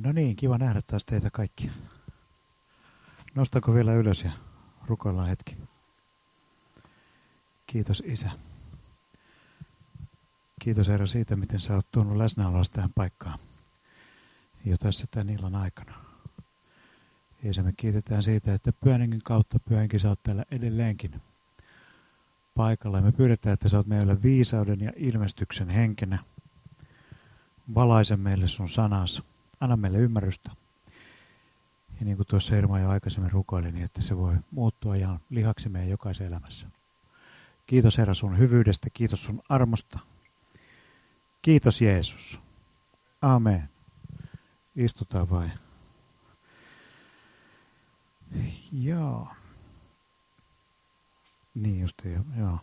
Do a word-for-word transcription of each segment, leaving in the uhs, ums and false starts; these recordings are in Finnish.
No niin, kiva nähdä taas teitä kaikkia. Nostako vielä ylös ja rukoillaan hetki. Kiitos Isä. Kiitos Herra siitä, miten sä oot tuonut läsnäoloa tähän paikkaan jo tässä tämän illan aikana. Isä, me kiitetään siitä, että pyhän kautta pyhänkin sä oot täällä edelleenkin paikalla. Ja me pyydetään, että sä oot meille viisauden ja ilmestyksen henkenä. Valaise meille sun sanas. Anna meille ymmärrystä. Ja niin kuin tuossa Irma jo aikaisemmin rukoili, niin että se voi muuttua ja lihaksi meidän jokaisen elämässä. Kiitos Herra sun hyvyydestä, kiitos sun armosta. Kiitos Jeesus. Amen. Istutaan vain. Joo. Niin just jo, joo.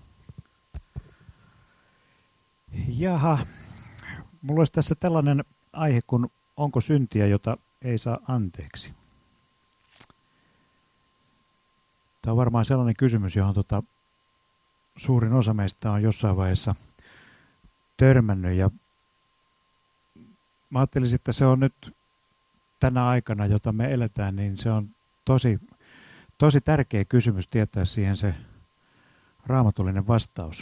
Jaha. Mulla olisi tässä tällainen aihe kuin onko syntiä, jota ei saa anteeksi. Tämä on varmaan sellainen kysymys, johon tota, suurin osa meistä on jossain vaiheessa törmännyt. Ja mä ajattelisin, että se on nyt tänä aikana, jota me eletään, niin se on tosi, tosi tärkeä kysymys tietää siihen se raamatullinen vastaus.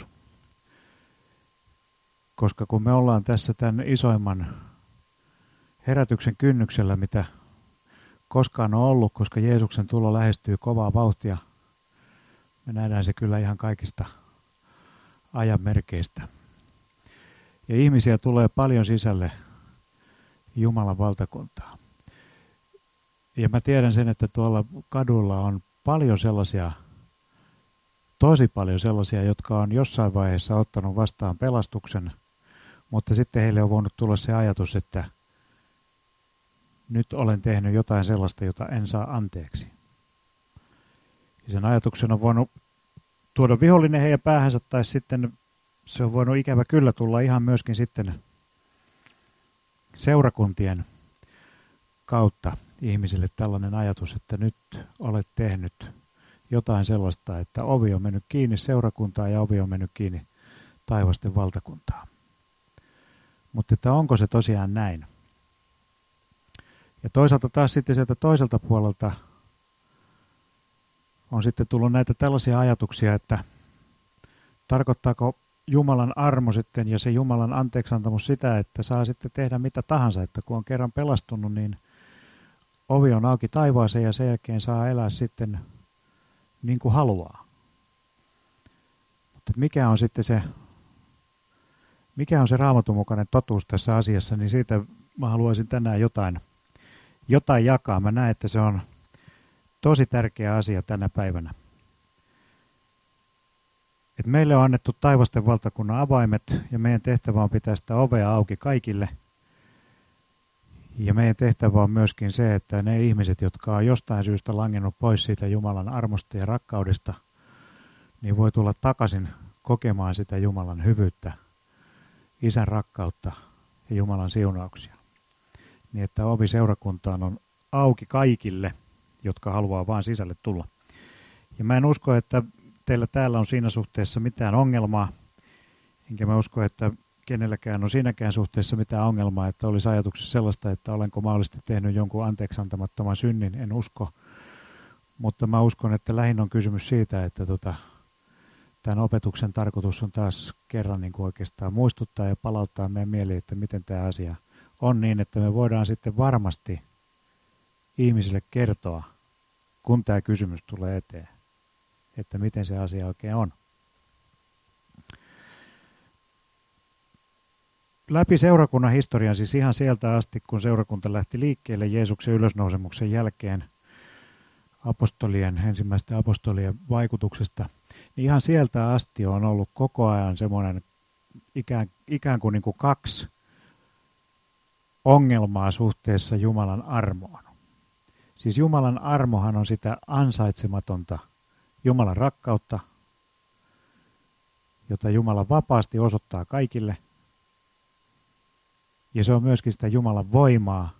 Koska kun me ollaan tässä tämän isoimman herätyksen kynnyksellä, mitä koskaan on ollut, koska Jeesuksen tulo lähestyy kovaa vauhtia, me nähdään se kyllä ihan kaikista ajan merkeistä. Ja ihmisiä tulee paljon sisälle Jumalan valtakuntaa. Ja mä tiedän sen, että tuolla kadulla on paljon sellaisia, tosi paljon sellaisia, jotka on jossain vaiheessa ottanut vastaan pelastuksen, mutta sitten heille on voinut tulla se ajatus, että nyt olen tehnyt jotain sellaista, jota en saa anteeksi. Ja sen ajatuksen on voinut tuoda vihollinen heidän päähänsä, tai sitten se on voinut ikävä kyllä tulla ihan myöskin sitten seurakuntien kautta ihmisille tällainen ajatus, että nyt olet tehnyt jotain sellaista, että ovi on mennyt kiinni seurakuntaa ja ovi on mennyt kiinni taivasten valtakuntaa. Mutta että onko se tosiaan näin? Ja toisaalta taas sitten sieltä toiselta puolelta on sitten tullut näitä tällaisia ajatuksia, että tarkoittaako Jumalan armo sitten ja se Jumalan anteeksiantamus sitä, että saa sitten tehdä mitä tahansa, että kun on kerran pelastunut, niin ovi on auki taivaaseen ja sen jälkeen saa elää sitten niin kuin haluaa. Mutta mikä on sitten se, mikä on se Raamatun mukainen totuus tässä asiassa, niin siitä mä haluaisin tänään jotain, jotain jakaa. Mä näen, että se on tosi tärkeä asia tänä päivänä. Et meille on annettu taivasten valtakunnan avaimet ja meidän tehtävä on pitää sitä ovea auki kaikille. Ja meidän tehtävä on myöskin se, että ne ihmiset, jotka on jostain syystä langennut pois siitä Jumalan armosta ja rakkaudesta, niin voi tulla takaisin kokemaan sitä Jumalan hyvyyttä, Isän rakkautta ja Jumalan siunauksia. Niin että ovi seurakuntaan on auki kaikille, jotka haluaa vaan sisälle tulla. Ja mä en usko, että teillä täällä on siinä suhteessa mitään ongelmaa, enkä mä usko, että kenelläkään on siinäkään suhteessa mitään ongelmaa, että olisi ajatuksessa sellaista, että olenko mahdollisesti tehnyt jonkun anteeksiantamattoman synnin, en usko. Mutta mä uskon, että lähin on kysymys siitä, että tota, tämän opetuksen tarkoitus on taas kerran niin kuin oikeastaan muistuttaa ja palauttaa meidän mieliin, että miten tämä asia on niin, että me voidaan sitten varmasti ihmisille kertoa, kun tämä kysymys tulee eteen, että miten se asia oikein on. Läpi seurakunnan historian, siis ihan sieltä asti, kun seurakunta lähti liikkeelle Jeesuksen ylösnousemuksen jälkeen apostolien, ensimmäisten apostolien vaikutuksesta, niin ihan sieltä asti on ollut koko ajan semmoinen ikään, ikään kuin, niin kuin kaksi ongelmaa suhteessa Jumalan armoon. Siis Jumalan armohan on sitä ansaitsematonta Jumalan rakkautta, jota Jumala vapaasti osoittaa kaikille. Ja se on myöskin sitä Jumalan voimaa,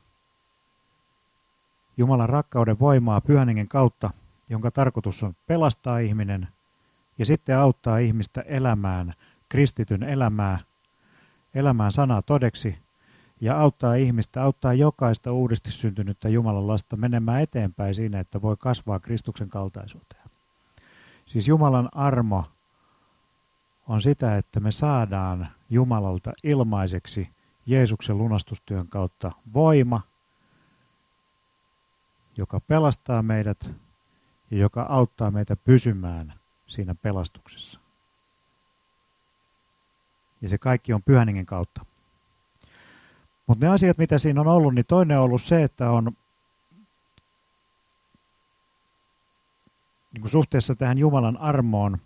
Jumalan rakkauden voimaa Pyhän Hengen kautta, jonka tarkoitus on pelastaa ihminen ja sitten auttaa ihmistä elämään kristityn elämää, elämään sanaa todeksi ja auttaa ihmistä, auttaa jokaista uudesti syntynyttä Jumalan lasta menemään eteenpäin siinä, että voi kasvaa Kristuksen kaltaisuuteen. Siis Jumalan armo on sitä, että me saadaan Jumalalta ilmaiseksi Jeesuksen lunastustyön kautta voima, joka pelastaa meidät ja joka auttaa meitä pysymään siinä pelastuksessa. Ja se kaikki on Pyhän Hengen kautta. Mutta ne asiat, mitä siinä on ollut, niin toinen on ollut se, että on niin kuin suhteessa tähän Jumalan armoon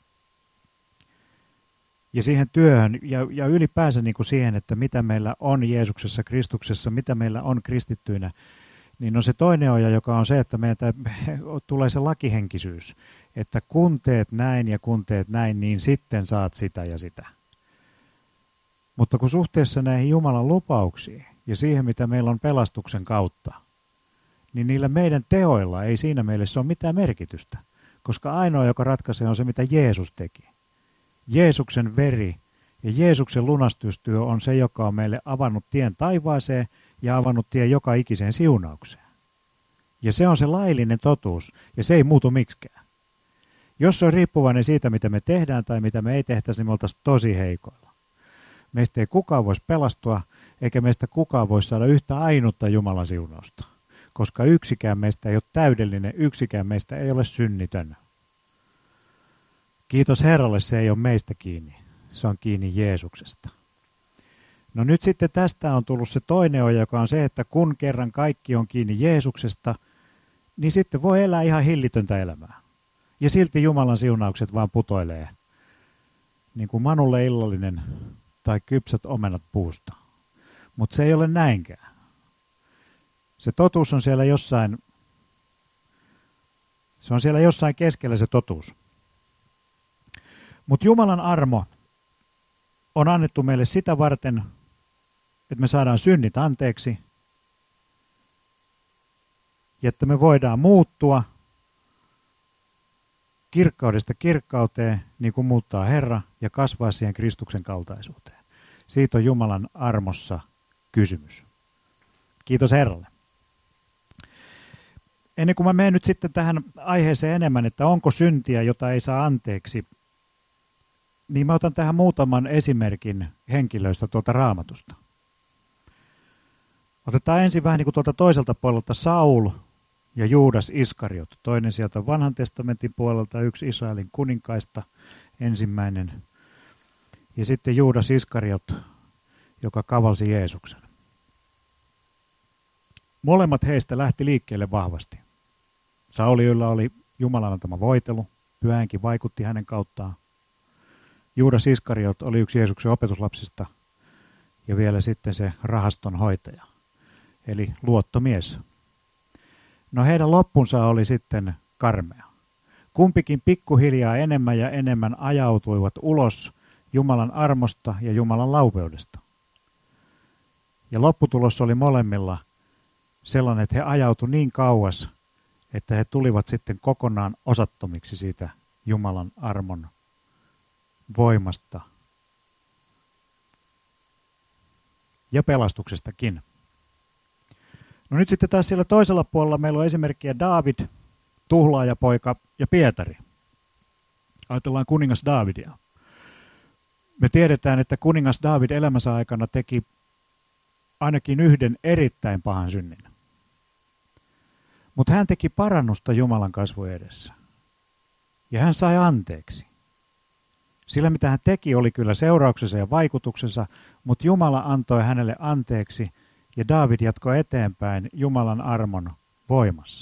ja siihen työhön ja, ja ylipäänsä niin kuin siihen, että mitä meillä on Jeesuksessa, Kristuksessa, mitä meillä on kristittyinä, niin on se toinen oja, joka on se, että meiltä tulee se lakihenkisyys, että kun teet näin ja kun teet näin, niin sitten saat sitä ja sitä. Mutta kun suhteessa näihin Jumalan lupauksiin ja siihen, mitä meillä on pelastuksen kautta, niin niillä meidän teoilla ei siinä mielessä ole mitään merkitystä, koska ainoa, joka ratkaisee, on se, mitä Jeesus teki. Jeesuksen veri ja Jeesuksen lunastustyö on se, joka on meille avannut tien taivaaseen ja avannut tien joka ikiseen siunaukseen. Ja se on se laillinen totuus, ja se ei muutu miksikään. Jos se on riippuvainen siitä, mitä me tehdään tai mitä me ei tehtäisi, niin me oltaisiin tosi heikoilla. Meistä ei kukaan voisi pelastua, eikä meistä kukaan voisi saada yhtä ainutta Jumalan siunausta, koska yksikään meistä ei ole täydellinen, yksikään meistä ei ole synnitön. Kiitos Herralle, se ei ole meistä kiinni, se on kiinni Jeesuksesta. No nyt sitten tästä on tullut se toinen oja, joka on se, että kun kerran kaikki on kiinni Jeesuksesta, niin sitten voi elää ihan hillitöntä elämää. Ja silti Jumalan siunaukset vaan putoilee, niin kuin Manulle illallinen tai kypsät omenat puusta. Mutta se ei ole näinkään. Se totuus on siellä jossain, se on siellä jossain keskellä se totuus. Mutta Jumalan armo on annettu meille sitä varten, että me saadaan synnit anteeksi ja että me voidaan muuttua kirkkaudesta kirkkauteen, niin kuin muuttaa Herra, ja kasvaa siihen Kristuksen kaltaisuuteen. Siitä on Jumalan armossa kysymys. Kiitos Herralle. Ennen kuin mä menen nyt sitten tähän aiheeseen enemmän, että onko syntiä, jota ei saa anteeksi, niin mä otan tähän muutaman esimerkin henkilöistä tuolta Raamatusta. Otetaan ensin vähän niin kuin tuolta toiselta puolelta Saul ja Juudas Iskariot. Toinen sieltä Vanhan testamentin puolelta, yksi Israelin kuninkaista, ensimmäinen. Ja sitten Juudas Iskariot, joka kavalsi Jeesuksen. Molemmat heistä lähti liikkeelle vahvasti. Saulilla oli Jumalan antama voitelu, Pyhä Henki vaikutti hänen kauttaan. Juudas Iskariot oli yksi Jeesuksen opetuslapsista ja vielä sitten se rahaston hoitaja, eli luottomies. No heidän loppunsa oli sitten karmea. Kumpikin pikkuhiljaa enemmän ja enemmän ajautuivat ulos Jumalan armosta ja Jumalan laupeudesta. Ja lopputulos oli molemmilla sellainen, että he ajautuivat niin kauas, että he tulivat sitten kokonaan osattomiksi siitä Jumalan armon voimasta ja pelastuksestakin. No nyt sitten taas siellä toisella puolella meillä on esimerkkiä Daavid, tuhlaajapoika ja Pietari. Ajatellaan kuningas Daavidia. Me tiedetään, että kuningas Daavid elämänsä aikana teki ainakin yhden erittäin pahan synnin. Mutta hän teki parannusta Jumalan kasvojen edessä. Ja hän sai anteeksi. Sillä mitä hän teki oli kyllä seurauksensa ja vaikutuksensa, mutta Jumala antoi hänelle anteeksi ja Daavid jatkoi eteenpäin Jumalan armon voimassa.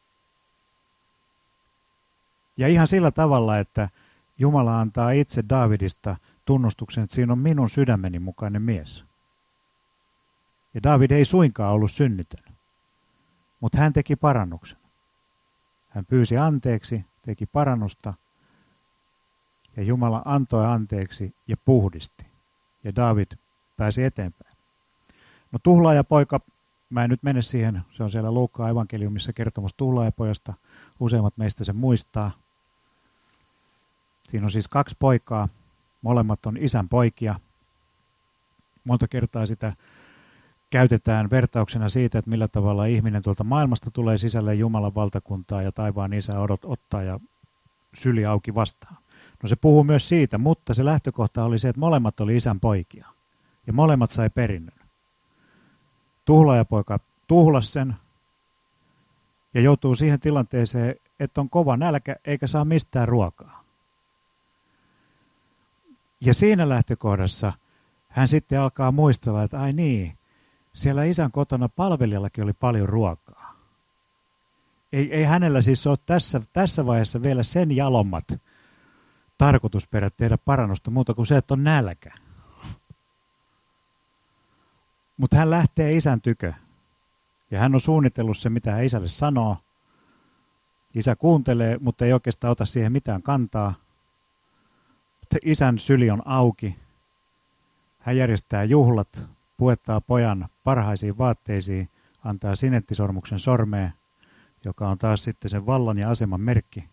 Ja ihan sillä tavalla, että Jumala antaa itse Daavidista tunnustuksen, että siinä on minun sydämeni mukainen mies. Ja Daavid ei suinkaan ollut synnitön, mutta hän teki parannuksen. Hän pyysi anteeksi, teki parannusta ja Jumala antoi anteeksi ja puhdisti. Ja Daavid pääsi eteenpäin. No tuhlaajapoika, mä en nyt mene siihen, se on siellä Luukkaan evankeliumissa kertomus tuhlaajapojasta. Useimmat meistä sen muistaa. Siinä on siis kaksi poikaa, molemmat on isän poikia. Monta kertaa sitä käytetään vertauksena siitä, että millä tavalla ihminen tuolta maailmasta tulee sisälle Jumalan valtakuntaa ja taivaan isä odot, ottaa ja syli auki vastaan. No se puhuu myös siitä, mutta se lähtökohta oli se, että molemmat oli isän poikia ja molemmat sai perinnön. Tuhlaajapoika tuhlasi sen ja joutuu siihen tilanteeseen, että on kova nälkä eikä saa mistään ruokaa. Ja siinä lähtökohdassa hän sitten alkaa muistella, että ai niin, siellä isän kotona palvelijallakin oli paljon ruokaa. Ei, ei hänellä siis ole tässä, tässä vaiheessa vielä sen jalommat tarkoitusperät tehdä parannusta muuta kuin se, että on nälkä. Mutta hän lähtee isän tykö. Ja hän on suunnitellut se, mitä hän isälle sanoo. Isä kuuntelee, mutta ei oikeastaan ota siihen mitään kantaa. Isän syli on auki. Hän järjestää juhlat, puettaa pojan parhaisiin vaatteisiin, antaa sinettisormuksen sormeen, joka on taas sitten sen vallan ja aseman merkki.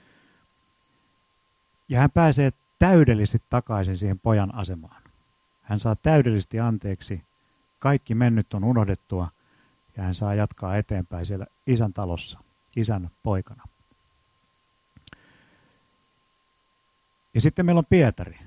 Ja hän pääsee täydellisesti takaisin siihen pojan asemaan. Hän saa täydellisesti anteeksi. Kaikki mennyt on unohdettua ja hän saa jatkaa eteenpäin siellä isän talossa, isän poikana. Ja sitten meillä on Pietari.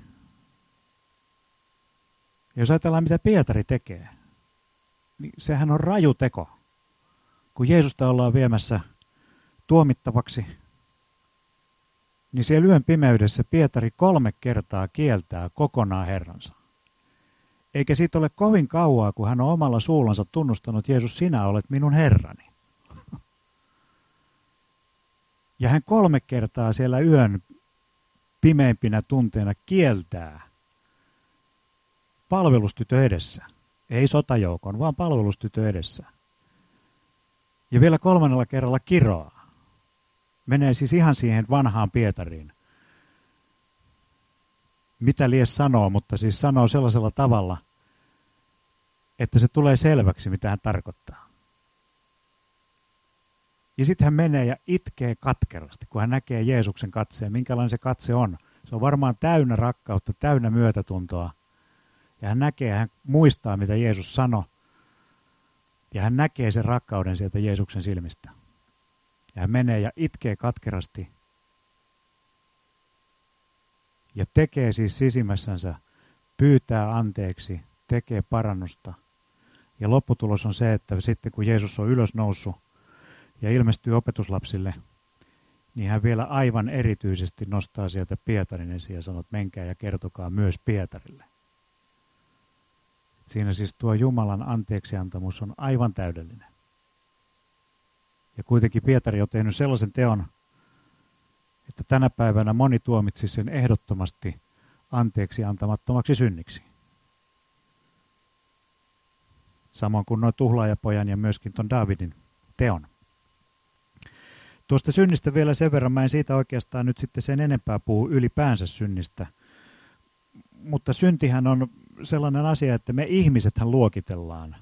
Ja jos ajatellaan, mitä Pietari tekee, niin sehän on raju teko. Kun Jeesusta ollaan viemässä tuomittavaksi, niin siellä yön pimeydessä Pietari kolme kertaa kieltää kokonaan Herransa. Eikä siitä ole kovin kauaa, kun hän on omalla suullansa tunnustanut, Jeesus, sinä olet minun Herrani. Ja hän kolme kertaa siellä yön pimeimpinä tunteina kieltää palvelustytö edessä. Ei sotajoukon, vaan palvelustytö edessä. Ja vielä kolmannella kerralla kiroaa. Menee siis ihan siihen vanhaan Pietariin. Mitä lies sanoo, mutta siis sanoo sellaisella tavalla, että se tulee selväksi, mitä hän tarkoittaa. Ja sitten hän menee ja itkee katkerasti, kun hän näkee Jeesuksen katseen, minkälainen se katse on. Se on varmaan täynnä rakkautta, täynnä myötätuntoa. Ja hän näkee, hän muistaa, mitä Jeesus sanoi. Ja hän näkee sen rakkauden sieltä Jeesuksen silmistä. Ja hän menee ja itkee katkerasti. Ja tekee siis sisimmässänsä, pyytää anteeksi, tekee parannusta. Ja lopputulos on se, että sitten kun Jeesus on ylös noussut ja ilmestyy opetuslapsille, niin hän vielä aivan erityisesti nostaa sieltä Pietarin esiin ja sanoo, että menkää ja kertokaa myös Pietarille. Siinä siis tuo Jumalan anteeksiantamus on aivan täydellinen. Ja kuitenkin Pietari on tehnyt sellaisen teon, että tänä päivänä moni tuomitsi sen ehdottomasti anteeksi antamattomaksi synniksi. Samoin kuin nuo tuhlaajapojan ja myöskin ton Daavidin teon. Tuosta synnistä vielä sen verran, mä en siitä oikeastaan nyt sitten sen enempää puhu ylipäänsä synnistä. Mutta syntihän on sellainen asia, että me ihmisethän luokitellaan.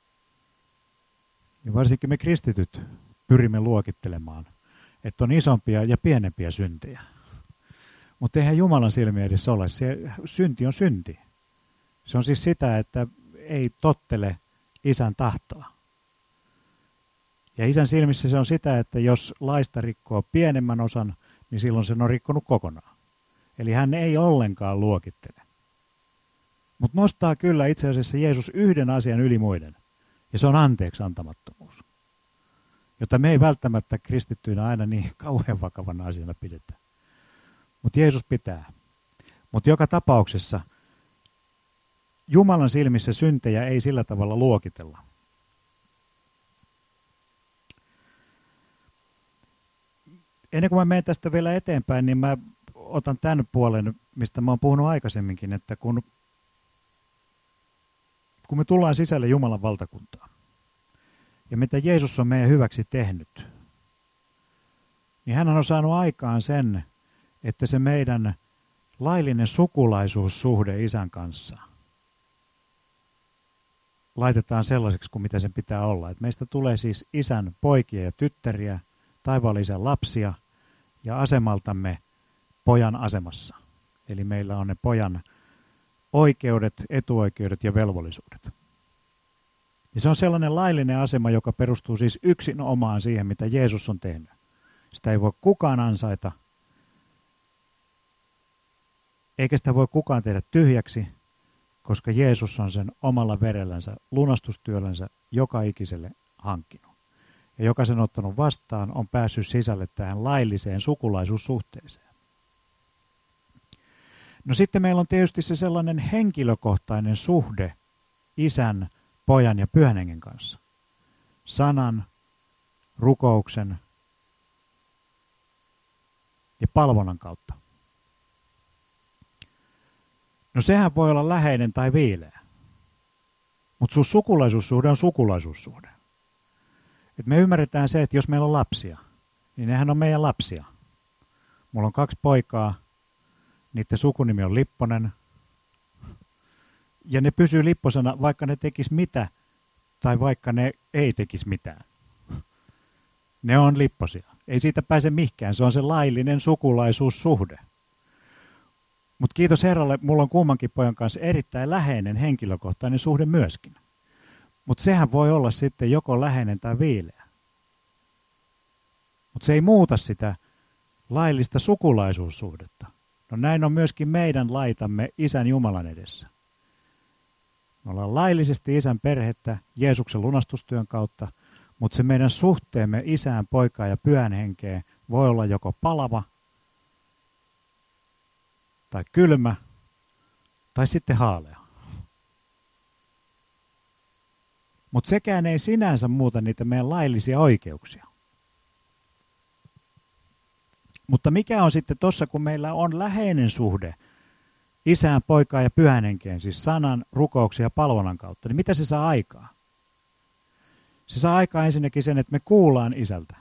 Ja varsinkin me kristityt pyrimme luokittelemaan, että on isompia ja pienempiä syntejä. Mutta eihän Jumalan silmiä edes ole. Se synti on synti. Se on siis sitä, että ei tottele isän tahtoa. Ja isän silmissä se on sitä, että jos laista rikkoo pienemmän osan, niin silloin sen on rikkonut kokonaan. Eli hän ei ollenkaan luokittele. Mutta nostaa kyllä itse asiassa Jeesus yhden asian yli muiden. Ja se on anteeksi antamattomuus. Jota me ei välttämättä kristittyinä aina niin kauhean vakavana asiana pidetä. Mutta Jeesus pitää. Mutta joka tapauksessa Jumalan silmissä syntejä ei sillä tavalla luokitella. Ennen kuin mä menen tästä vielä eteenpäin, niin mä otan tämän puolen, mistä mä oon puhunut aikaisemminkin, että kun, kun me tullaan sisälle Jumalan valtakuntaan, ja mitä Jeesus on meidän hyväksi tehnyt, niin hän on saanut aikaan sen, että se meidän laillinen sukulaisuussuhde isän kanssa laitetaan sellaiseksi kuin mitä sen pitää olla. Että meistä tulee siis isän poikia ja tyttäriä, taivaan isän lapsia ja asemaltamme pojan asemassa. Eli meillä on ne pojan oikeudet, etuoikeudet ja velvollisuudet. Ja se on sellainen laillinen asema, joka perustuu siis yksin omaan siihen, mitä Jeesus on tehnyt. Sitä ei voi kukaan ansaita, eikä sitä voi kukaan tehdä tyhjäksi, koska Jeesus on sen omalla verellänsä, lunastustyöllänsä joka ikiselle hankkinut. Ja joka sen ottanut vastaan, on päässyt sisälle tähän lailliseen sukulaisuussuhteeseen. No sitten meillä on tietysti se sellainen henkilökohtainen suhde Isän, Pojan ja Pyhän Hengen kanssa. Sanan, rukouksen ja palvonnan kautta. No sehän voi olla läheinen tai viileä. Mutta sun sukulaisuussuhde on sukulaisuussuhde. Et me ymmärretään se, että jos meillä on lapsia, niin nehän on meidän lapsia. Mulla on kaksi poikaa, niiden sukunimi on Lipponen. Ja ne pysyy Lipposena, vaikka ne tekis mitä, tai vaikka ne ei tekisi mitään. Ne on Lipposia. Ei siitä pääse mihinkään, se on se laillinen sukulaisuussuhde. Mutta kiitos Herralle, mulla on kummankin pojan kanssa erittäin läheinen henkilökohtainen suhde myöskin. Mutta sehän voi olla sitten joko läheinen tai viileä. Mutta se ei muuta sitä laillista sukulaisuussuhdetta. No näin on myöskin meidän laitamme Isän Jumalan edessä. Me ollaan laillisesti Isän perhettä Jeesuksen lunastustyön kautta, mutta se meidän suhteemme Isään, Poikaan ja Pyhän Henkeen voi olla joko palava tai kylmä tai sitten haalea. Mutta sekään ei sinänsä muuta niitä meidän laillisia oikeuksia. Mutta mikä on sitten tuossa, kun meillä on läheinen suhde Isään, Poikaan ja Pyhän Henkeen, siis sanan, rukouksen ja palvonnan kautta, niin mitä se saa aikaa? Se saa aikaan ensinnäkin sen, että me kuullaan Isältä.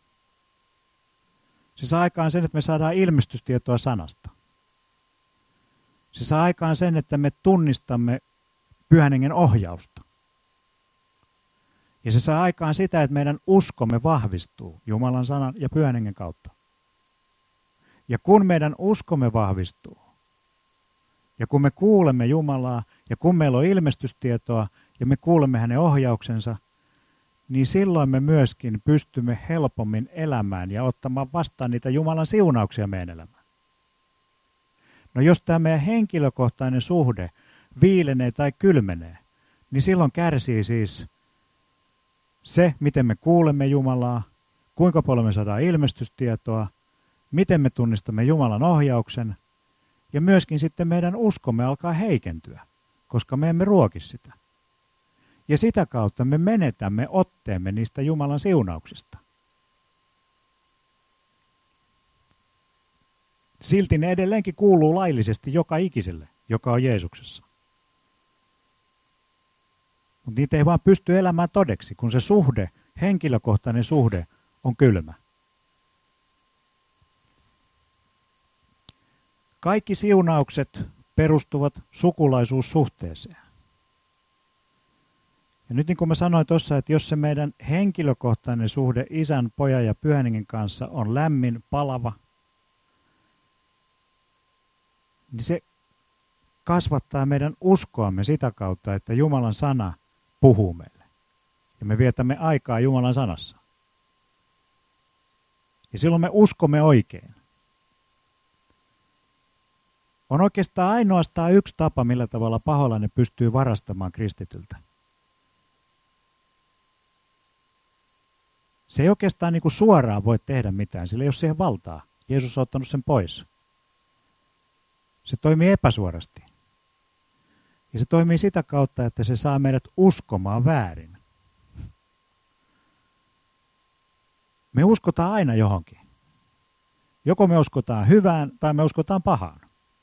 Se saa aikaan sen, että me saadaan ilmestystietoa sanasta. Se saa aikaan sen, että me tunnistamme Pyhän Hengen ohjausta. Ja se saa aikaan sitä, että meidän uskomme vahvistuu Jumalan sanan ja Pyhän Hengen kautta. Ja kun meidän uskomme vahvistuu, ja kun me kuulemme Jumalaa, ja kun meillä on ilmestystietoa, ja me kuulemme hänen ohjauksensa, niin silloin me myöskin pystymme helpommin elämään ja ottamaan vastaan niitä Jumalan siunauksia meidän elämään. No jos tämä meidän henkilökohtainen suhde viilenee tai kylmenee, niin silloin kärsii siis se, miten me kuulemme Jumalaa, kuinka paljon me saadaan ilmestystietoa, miten me tunnistamme Jumalan ohjauksen, ja myöskin sitten meidän uskomme alkaa heikentyä, koska me emme ruoki sitä. Ja sitä kautta me menetämme otteemme niistä Jumalan siunauksista. Silti ne edelleenkin kuuluu laillisesti joka ikiselle, joka on Jeesuksessa. Mutta niitä ei vaan pysty elämään todeksi, kun se suhde, henkilökohtainen suhde, on kylmä. Kaikki siunaukset perustuvat sukulaisuussuhteeseen. Ja nyt niin kuin mä sanoin tuossa, että jos se meidän henkilökohtainen suhde Isän, Pojan ja Pyhän Hengen kanssa on lämmin, palava, niin se kasvattaa meidän uskoamme sitä kautta, että Jumalan sana puhuu meille. Ja me vietämme aikaa Jumalan sanassa. Ja silloin me uskomme oikein. On oikeastaan ainoastaan yksi tapa, millä tavalla paholainen pystyy varastamaan kristityltä. Se ei oikeastaan niin kuin suoraan voi tehdä mitään, sillä ei ole siihen valtaa. Jeesus on ottanut sen pois. Se toimii epäsuorasti. Ja se toimii sitä kautta, että se saa meidät uskomaan väärin. Me uskotaan aina johonkin. Joko me uskotaan hyvään tai me uskotaan pahaan.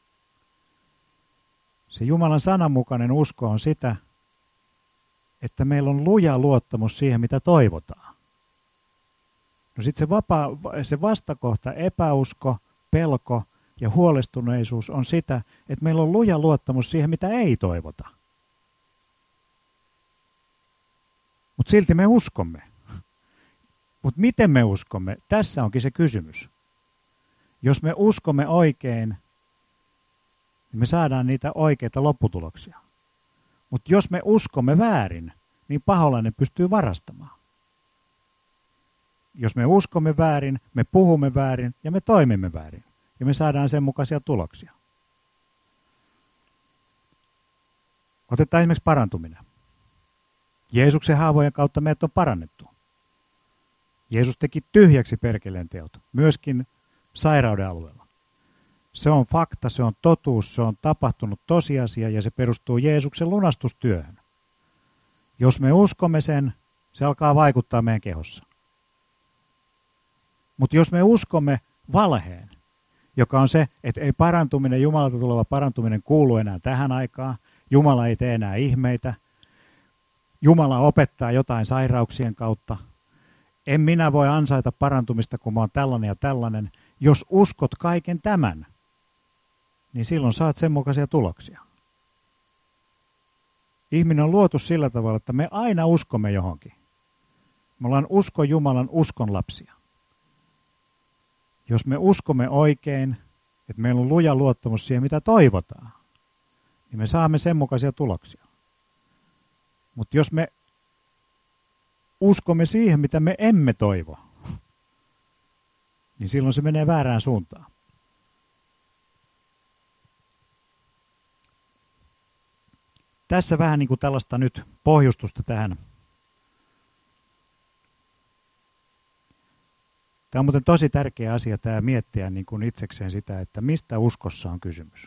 Se Jumalan sananmukainen usko on sitä, että meillä on luja luottamus siihen, mitä toivotaan. No sitten se, vapaa, se vastakohta, epäusko, pelko ja huolestuneisuus on sitä, että meillä on luja luottamus siihen, mitä ei toivota. Mutta silti me uskomme. Mutta miten me uskomme? Tässä onkin se kysymys. Jos me uskomme oikein, niin me saadaan niitä oikeita lopputuloksia. Mutta jos me uskomme väärin, niin paholainen pystyy varastamaan. Jos me uskomme väärin, me puhumme väärin ja me toimimme väärin. Ja me saadaan sen mukaisia tuloksia. Otetaan esimerkiksi parantuminen. Jeesuksen haavojen kautta meidät on parannettu. Jeesus teki tyhjäksi perkeleen teot, myöskin sairauden alueella. Se on fakta, se on totuus, se on tapahtunut tosiasia ja se perustuu Jeesuksen lunastustyöhön. Jos me uskomme sen, se alkaa vaikuttaa meidän kehossa. Mutta jos me uskomme valheen, joka on se, että ei parantuminen, Jumalalta tuleva parantuminen kuulu enää tähän aikaan, Jumala ei tee enää ihmeitä, Jumala opettaa jotain sairauksien kautta, en minä voi ansaita parantumista, kun mä oon tällainen ja tällainen. Jos uskot kaiken tämän, niin silloin saat sen mukaisia tuloksia. Ihminen on luotu sillä tavalla, että me aina uskomme johonkin. Me ollaan usko Jumalan uskon lapsia. Jos me uskomme oikein, että meillä on luja luottamus siihen, mitä toivotaan, niin me saamme sen mukaisia tuloksia. Mutta jos me uskomme siihen, mitä me emme toivo, niin silloin se menee väärään suuntaan. Tässä vähän niin kuin tällaista nyt pohjustusta tähän. Tämä on muuten tosi tärkeä asia tämä miettiä niin kuin itsekseen sitä, että mistä uskossa on kysymys.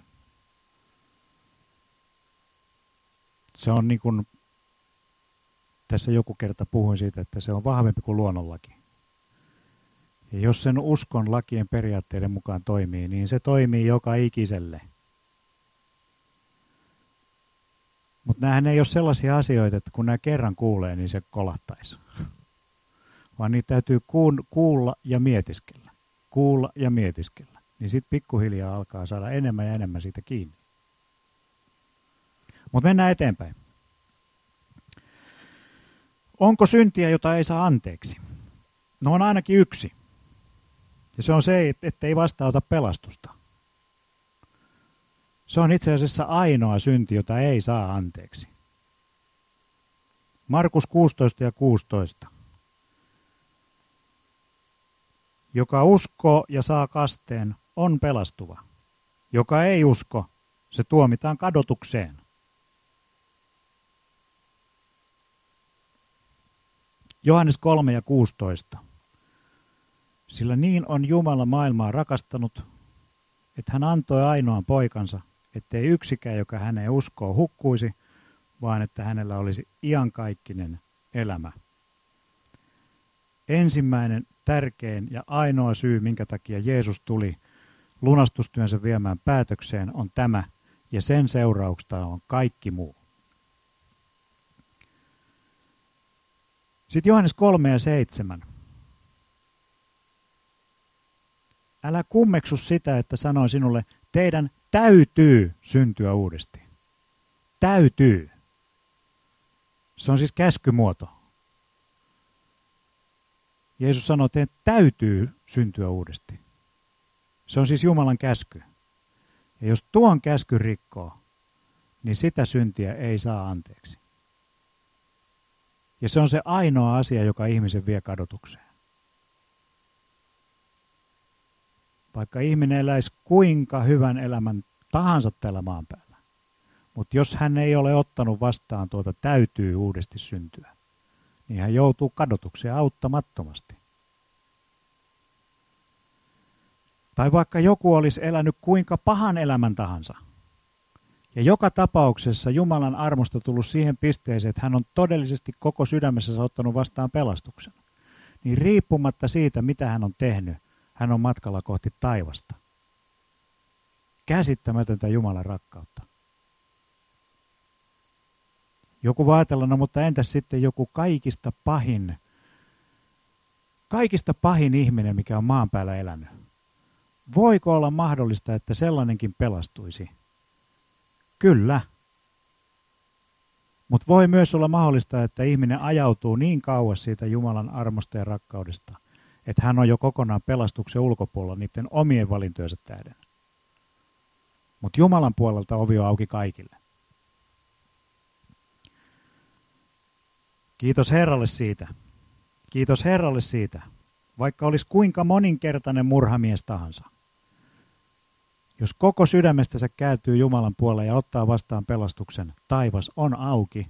Se on niin kuin, tässä joku kerta puhuin siitä, että se on vahvempi kuin luonnonlaki. Ja jos sen uskon lakien periaatteiden mukaan toimii, niin se toimii joka ikiselle. Mutta näähän ei ole sellaisia asioita, että kun nämä kerran kuulee, niin se kolahtaisi. Vaan niitä täytyy kuulla ja mietiskellä. Kuulla ja mietiskellä. Niin sitten pikkuhiljaa alkaa saada enemmän ja enemmän siitä kiinni. Mutta mennään eteenpäin. Onko syntiä, jota ei saa anteeksi? No on ainakin yksi. Ja se on se, että ei vastaanota pelastusta. Se on itse asiassa ainoa synti, jota ei saa anteeksi. Markus kuusitoista ja kuusitoista. Joka uskoo ja saa kasteen, on pelastuva. Joka ei usko, se tuomitaan kadotukseen. Johannes kolme ja kuusitoista. Sillä niin on Jumala maailmaa rakastanut, että hän antoi ainoan poikansa, ettei yksikään, joka häneen uskoo, hukkuisi, vaan että hänellä olisi iankaikkinen elämä. Ensimmäinen, tärkein ja ainoa syy, minkä takia Jeesus tuli lunastustyönsä viemään päätökseen, on tämä, ja sen seurauksena on kaikki muu. Sitten Johannes kolme ja seitsemän. Älä kummeksu sitä, että sanoin sinulle, teidän täytyy syntyä uudesti. Täytyy. Se on siis käskymuoto. Jeesus sanoi, että täytyy syntyä uudesti. Se on siis Jumalan käsky. Ja jos tuon käsky rikkoo, niin sitä syntiä ei saa anteeksi. Ja se on se ainoa asia, joka ihmisen vie kadotukseen. Vaikka ihminen eläisi kuinka hyvän elämän tahansa tällä maan päällä. Mutta jos hän ei ole ottanut vastaan tuota täytyy uudesti syntyä, niin hän joutuu kadotukseen auttamattomasti. Tai vaikka joku olisi elänyt kuinka pahan elämän tahansa. Ja joka tapauksessa Jumalan armosta tullut siihen pisteeseen, että hän on todellisesti koko sydämessä ottanut vastaan pelastuksen. Niin riippumatta siitä, mitä hän on tehnyt, hän on matkalla kohti taivasta. Käsittämätöntä Jumalan rakkautta. Joku voi ajatella, no mutta entäs sitten joku kaikista pahin, kaikista pahin ihminen, mikä on maan päällä elänyt. Voiko olla mahdollista, että sellainenkin pelastuisi? Kyllä. Mutta voi myös olla mahdollista, että ihminen ajautuu niin kauas siitä Jumalan armosta ja rakkaudesta, että hän on jo kokonaan pelastuksen ulkopuolella niiden omien valintojensa tähden. Mutta Jumalan puolelta ovi on auki kaikille. Kiitos Herralle siitä. Kiitos Herralle siitä. Vaikka olisi kuinka moninkertainen murhamies tahansa. Jos koko sydämestänsä kääntyy Jumalan puoleen ja ottaa vastaan pelastuksen, taivas on auki.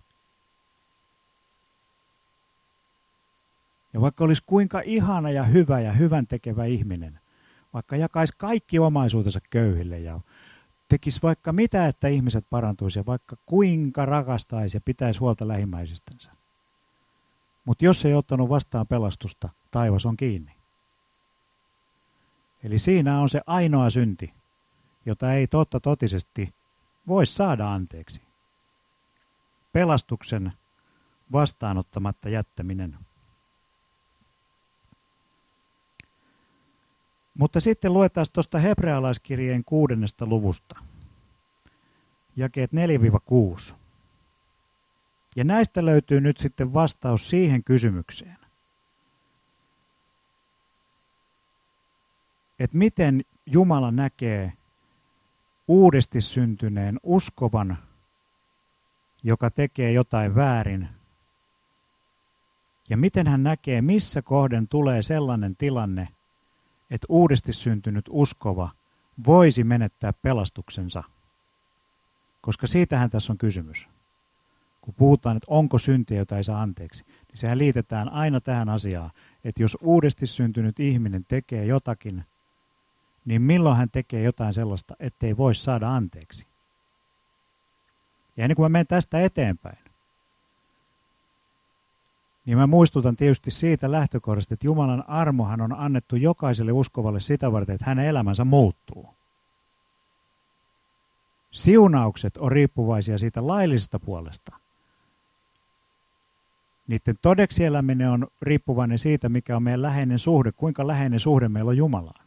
Ja vaikka olisi kuinka ihana ja hyvä ja hyvän tekevä ihminen, vaikka jakaisi kaikki omaisuutensa köyhille ja tekisi vaikka mitä, että ihmiset parantuisi ja vaikka kuinka rakastaisi ja pitäisi huolta lähimmäisistänsä. Mutta jos ei ottanut vastaan pelastusta, taivas on kiinni. Eli siinä on se ainoa synti, jota ei totta totisesti voi saada anteeksi. Pelastuksen vastaanottamatta jättäminen. Mutta sitten luetaan tuosta hebrealaiskirjeen kuudennesta luvusta. Jakeet neljä kuusi. Ja näistä löytyy nyt sitten vastaus siihen kysymykseen. Että miten Jumala näkee uudesti syntyneen uskovan, joka tekee jotain väärin. Ja miten hän näkee, missä kohden tulee sellainen tilanne, että uudesti syntynyt uskova voisi menettää pelastuksensa. Koska siitähän tässä on kysymys. Kun puhutaan, että onko syntiä, jota ei saa anteeksi, niin sehän liitetään aina tähän asiaan, että jos uudesti syntynyt ihminen tekee jotakin, niin milloin hän tekee jotain sellaista, ettei voi saada anteeksi. Ja ennen kuin mä menen tästä eteenpäin, niin mä muistutan tietysti siitä lähtökohdasta, että Jumalan armohan on annettu jokaiselle uskovalle sitä varten, että hänen elämänsä muuttuu. Siunaukset on riippuvaisia siitä laillisesta puolesta. Niiden todeksi eläminen on riippuvainen siitä, mikä on meidän läheinen suhde, kuinka läheinen suhde meillä on Jumalaan.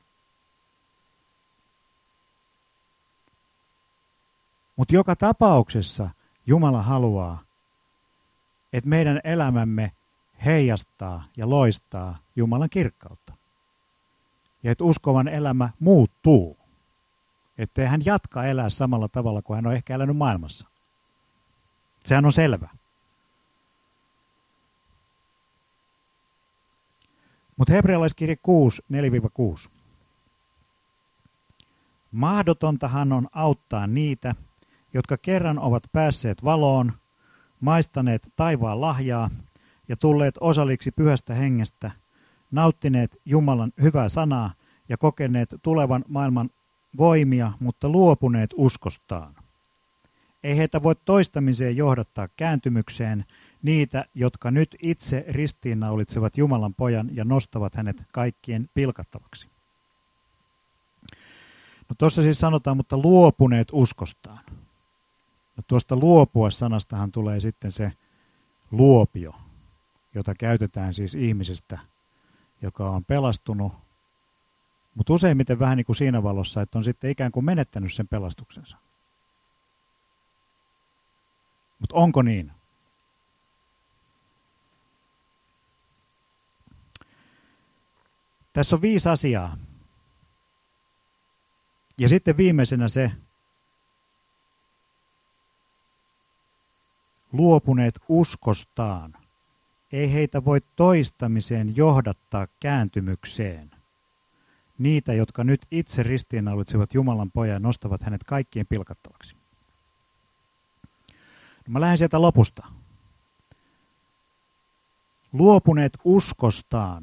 Mutta joka tapauksessa Jumala haluaa, että meidän elämämme heijastaa ja loistaa Jumalan kirkkautta. Ja että uskovan elämä muuttuu. Ettei hän jatka elää samalla tavalla kuin hän on ehkä elänyt maailmassa. Sehän on selvä. Mutta hebrealaiskirje kuusi, neljä kuusi. Mahdotontahan on auttaa niitä, jotka kerran ovat päässeet valoon, maistaneet taivaan lahjaa ja tulleet osalliksi pyhästä hengestä, nauttineet Jumalan hyvää sanaa ja kokeneet tulevan maailman voimia, mutta luopuneet uskostaan. Ei heitä voi toistamiseen johdattaa kääntymykseen niitä, jotka nyt itse ristiinnaulitsevat Jumalan pojan ja nostavat hänet kaikkien pilkattavaksi. No tuossa siis sanotaan, mutta luopuneet uskostaan. No tuosta luopua sanastahan tulee sitten se luopio, jota käytetään siis ihmisestä, joka on pelastunut, mutta useimmiten vähän niin kuin siinä valossa, että on sitten ikään kuin menettänyt sen pelastuksensa. Mutta onko niin? Tässä on viisi asiaa. Ja sitten viimeisenä se, luopuneet uskostaan. Ei heitä voi toistamiseen johdattaa kääntymykseen. Niitä, jotka nyt itse ristiinnaulitsevat Jumalan pojan ja nostavat hänet kaikkien pilkattavaksi. No mä lähden sieltä lopusta. Luopuneet uskostaan.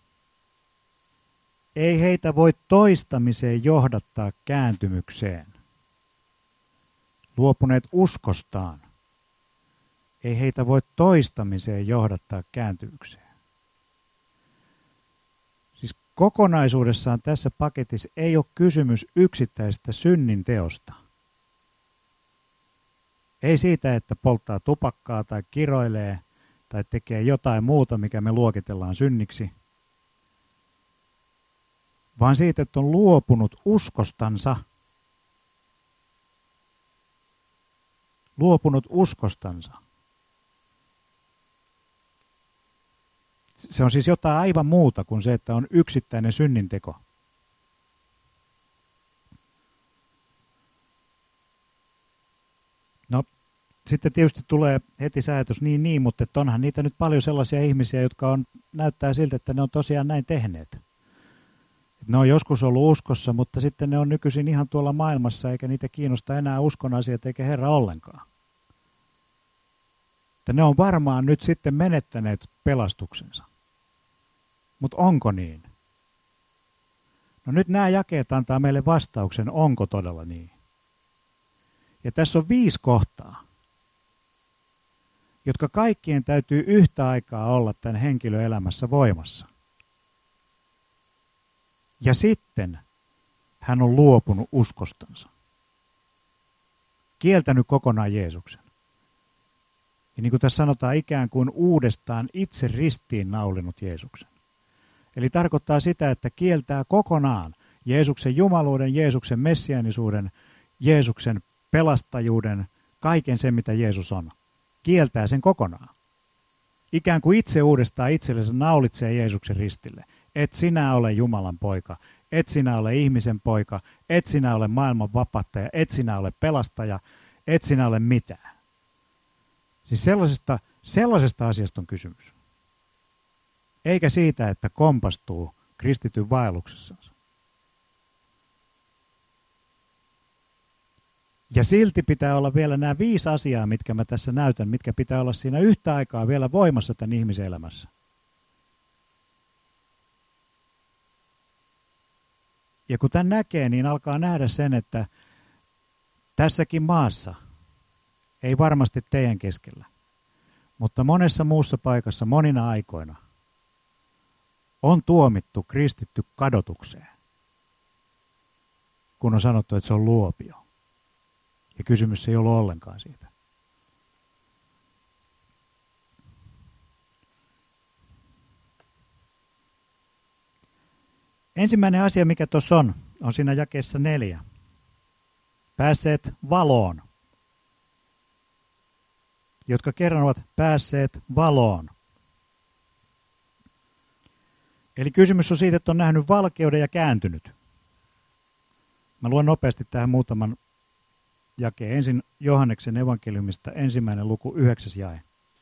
Ei heitä voi toistamiseen johdattaa kääntymykseen. Luopuneet uskostaan. Ei heitä voi toistamiseen johdattaa kääntymykseen. Siis kokonaisuudessaan tässä paketissa ei ole kysymys yksittäisestä synnin teosta. Ei siitä, että polttaa tupakkaa tai kiroilee tai tekee jotain muuta, mikä me luokitellaan synniksi, vaan siitä, että on luopunut uskostansa. Luopunut uskostansa. Se on siis jotain aivan muuta kuin se, että on yksittäinen synninteko. No, sitten tietysti tulee heti se ajatus, niin niin, mutta että onhan niitä nyt paljon sellaisia ihmisiä, jotka on, näyttää siltä, että ne on tosiaan näin tehneet. Ne on joskus ollut uskossa, mutta sitten ne on nykyisin ihan tuolla maailmassa, eikä niitä kiinnosta enää uskon asiat eikä Herra ollenkaan. Että ne on varmaan nyt sitten menettäneet pelastuksensa. Mutta onko niin? No nyt nämä jakeet antaa meille vastauksen, onko todella niin. Ja tässä on viisi kohtaa, jotka kaikkien täytyy yhtä aikaa olla tämän henkilön elämässä voimassa. Ja sitten hän on luopunut uskostansa. Kieltänyt kokonaan Jeesuksen. Ja niin kuin tässä sanotaan, ikään kuin uudestaan itse ristiin naulinut Jeesuksen. Eli tarkoittaa sitä, että kieltää kokonaan Jeesuksen jumaluuden, Jeesuksen messiaanisuuden, Jeesuksen pelastajuuden, kaiken sen, mitä Jeesus on. Kieltää sen kokonaan. Ikään kuin itse uudestaan itsellensä naulitsee Jeesuksen ristille. Et sinä ole Jumalan poika, et sinä ole ihmisen poika, et sinä ole maailman vapahtaja, et sinä ole pelastaja, et sinä ole mitään. Siis sellaisesta, sellaisesta asiasta on kysymys. Eikä siitä, että kompastuu kristityn vaelluksessansa. Ja silti pitää olla vielä nämä viisi asiaa, mitkä mä tässä näytän, mitkä pitää olla siinä yhtä aikaa vielä voimassa tämän ihmisen elämässä. Ja kun tämän näkee, niin alkaa nähdä sen, että tässäkin maassa, ei varmasti teidän keskellä, mutta monessa muussa paikassa monina aikoina on tuomittu kristitty kadotukseen, kun on sanottu, että se on luopio. Ja kysymys ei ollut ollenkaan siitä. Ensimmäinen asia, mikä tuossa on, on siinä jakeessa neljä. Päässeet valoon. Jotka kerran ovat päässeet valoon. Eli kysymys on siitä, että on nähnyt valkeuden ja kääntynyt. Mä luen nopeasti tähän muutaman jakeen. Ensin Johanneksen evankeliumista ensimmäinen luku, yhdeksäs jae.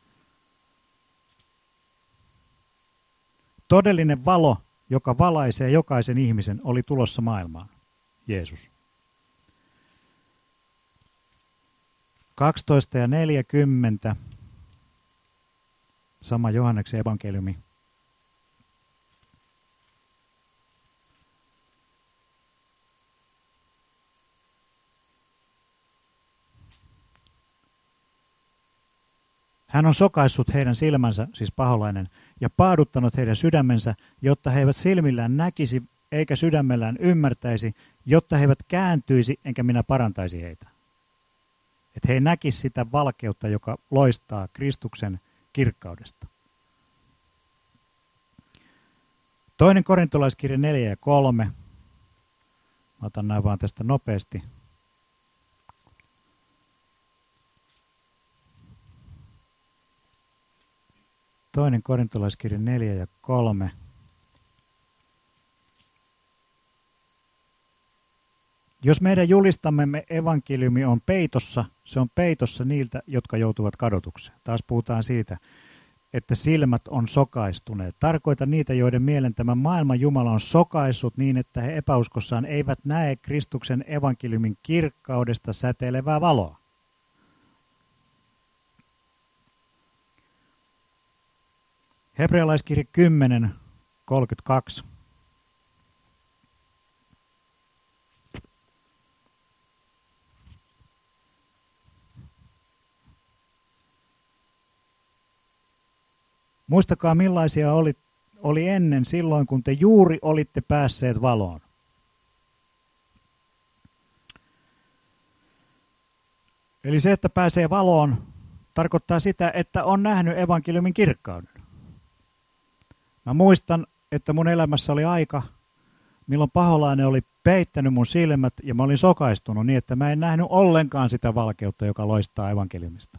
Todellinen valo, joka valaisee jokaisen ihmisen, oli tulossa maailmaan. Jeesus. kaksitoista ja neljäkymmentä. Sama Johanneksen evankeliumi. Hän on sokaissut heidän silmänsä, siis paholainen, ja paaduttanut heidän sydämensä, jotta he eivät silmillään näkisi, eikä sydämellään ymmärtäisi, jotta he eivät kääntyisi, enkä minä parantaisi heitä. Että he ei näkisi sitä valkeutta, joka loistaa Kristuksen kirkkaudesta. Toinen korintolaiskirja neljä ja kolme. Mä otan nämä vaan tästä nopeasti. Toinen korintolaiskirja neljä ja kolme. Jos meidän julistamme evankeliumi on peitossa, se on peitossa niiltä, jotka joutuvat kadotukseen. Taas puhutaan siitä, että silmät on sokaistuneet. Tarkoita niitä, joiden mielen tämän maailman Jumala on sokaissut niin, että he epäuskossaan eivät näe Kristuksen evankeliumin kirkkaudesta säteilevää valoa. Hebrealaiskirja kymmenen, kolmekymmentäkaksi. Muistakaa, millaisia oli, oli ennen silloin, kun te juuri olitte päässeet valoon. Eli se, että pääsee valoon, tarkoittaa sitä, että on nähnyt evankeliumin kirkkauden. Mä muistan, että mun elämässä oli aika, milloin paholainen oli peittänyt mun silmät ja mä olin sokaistunut niin, että mä en nähnyt ollenkaan sitä valkeutta, joka loistaa evankeliumista.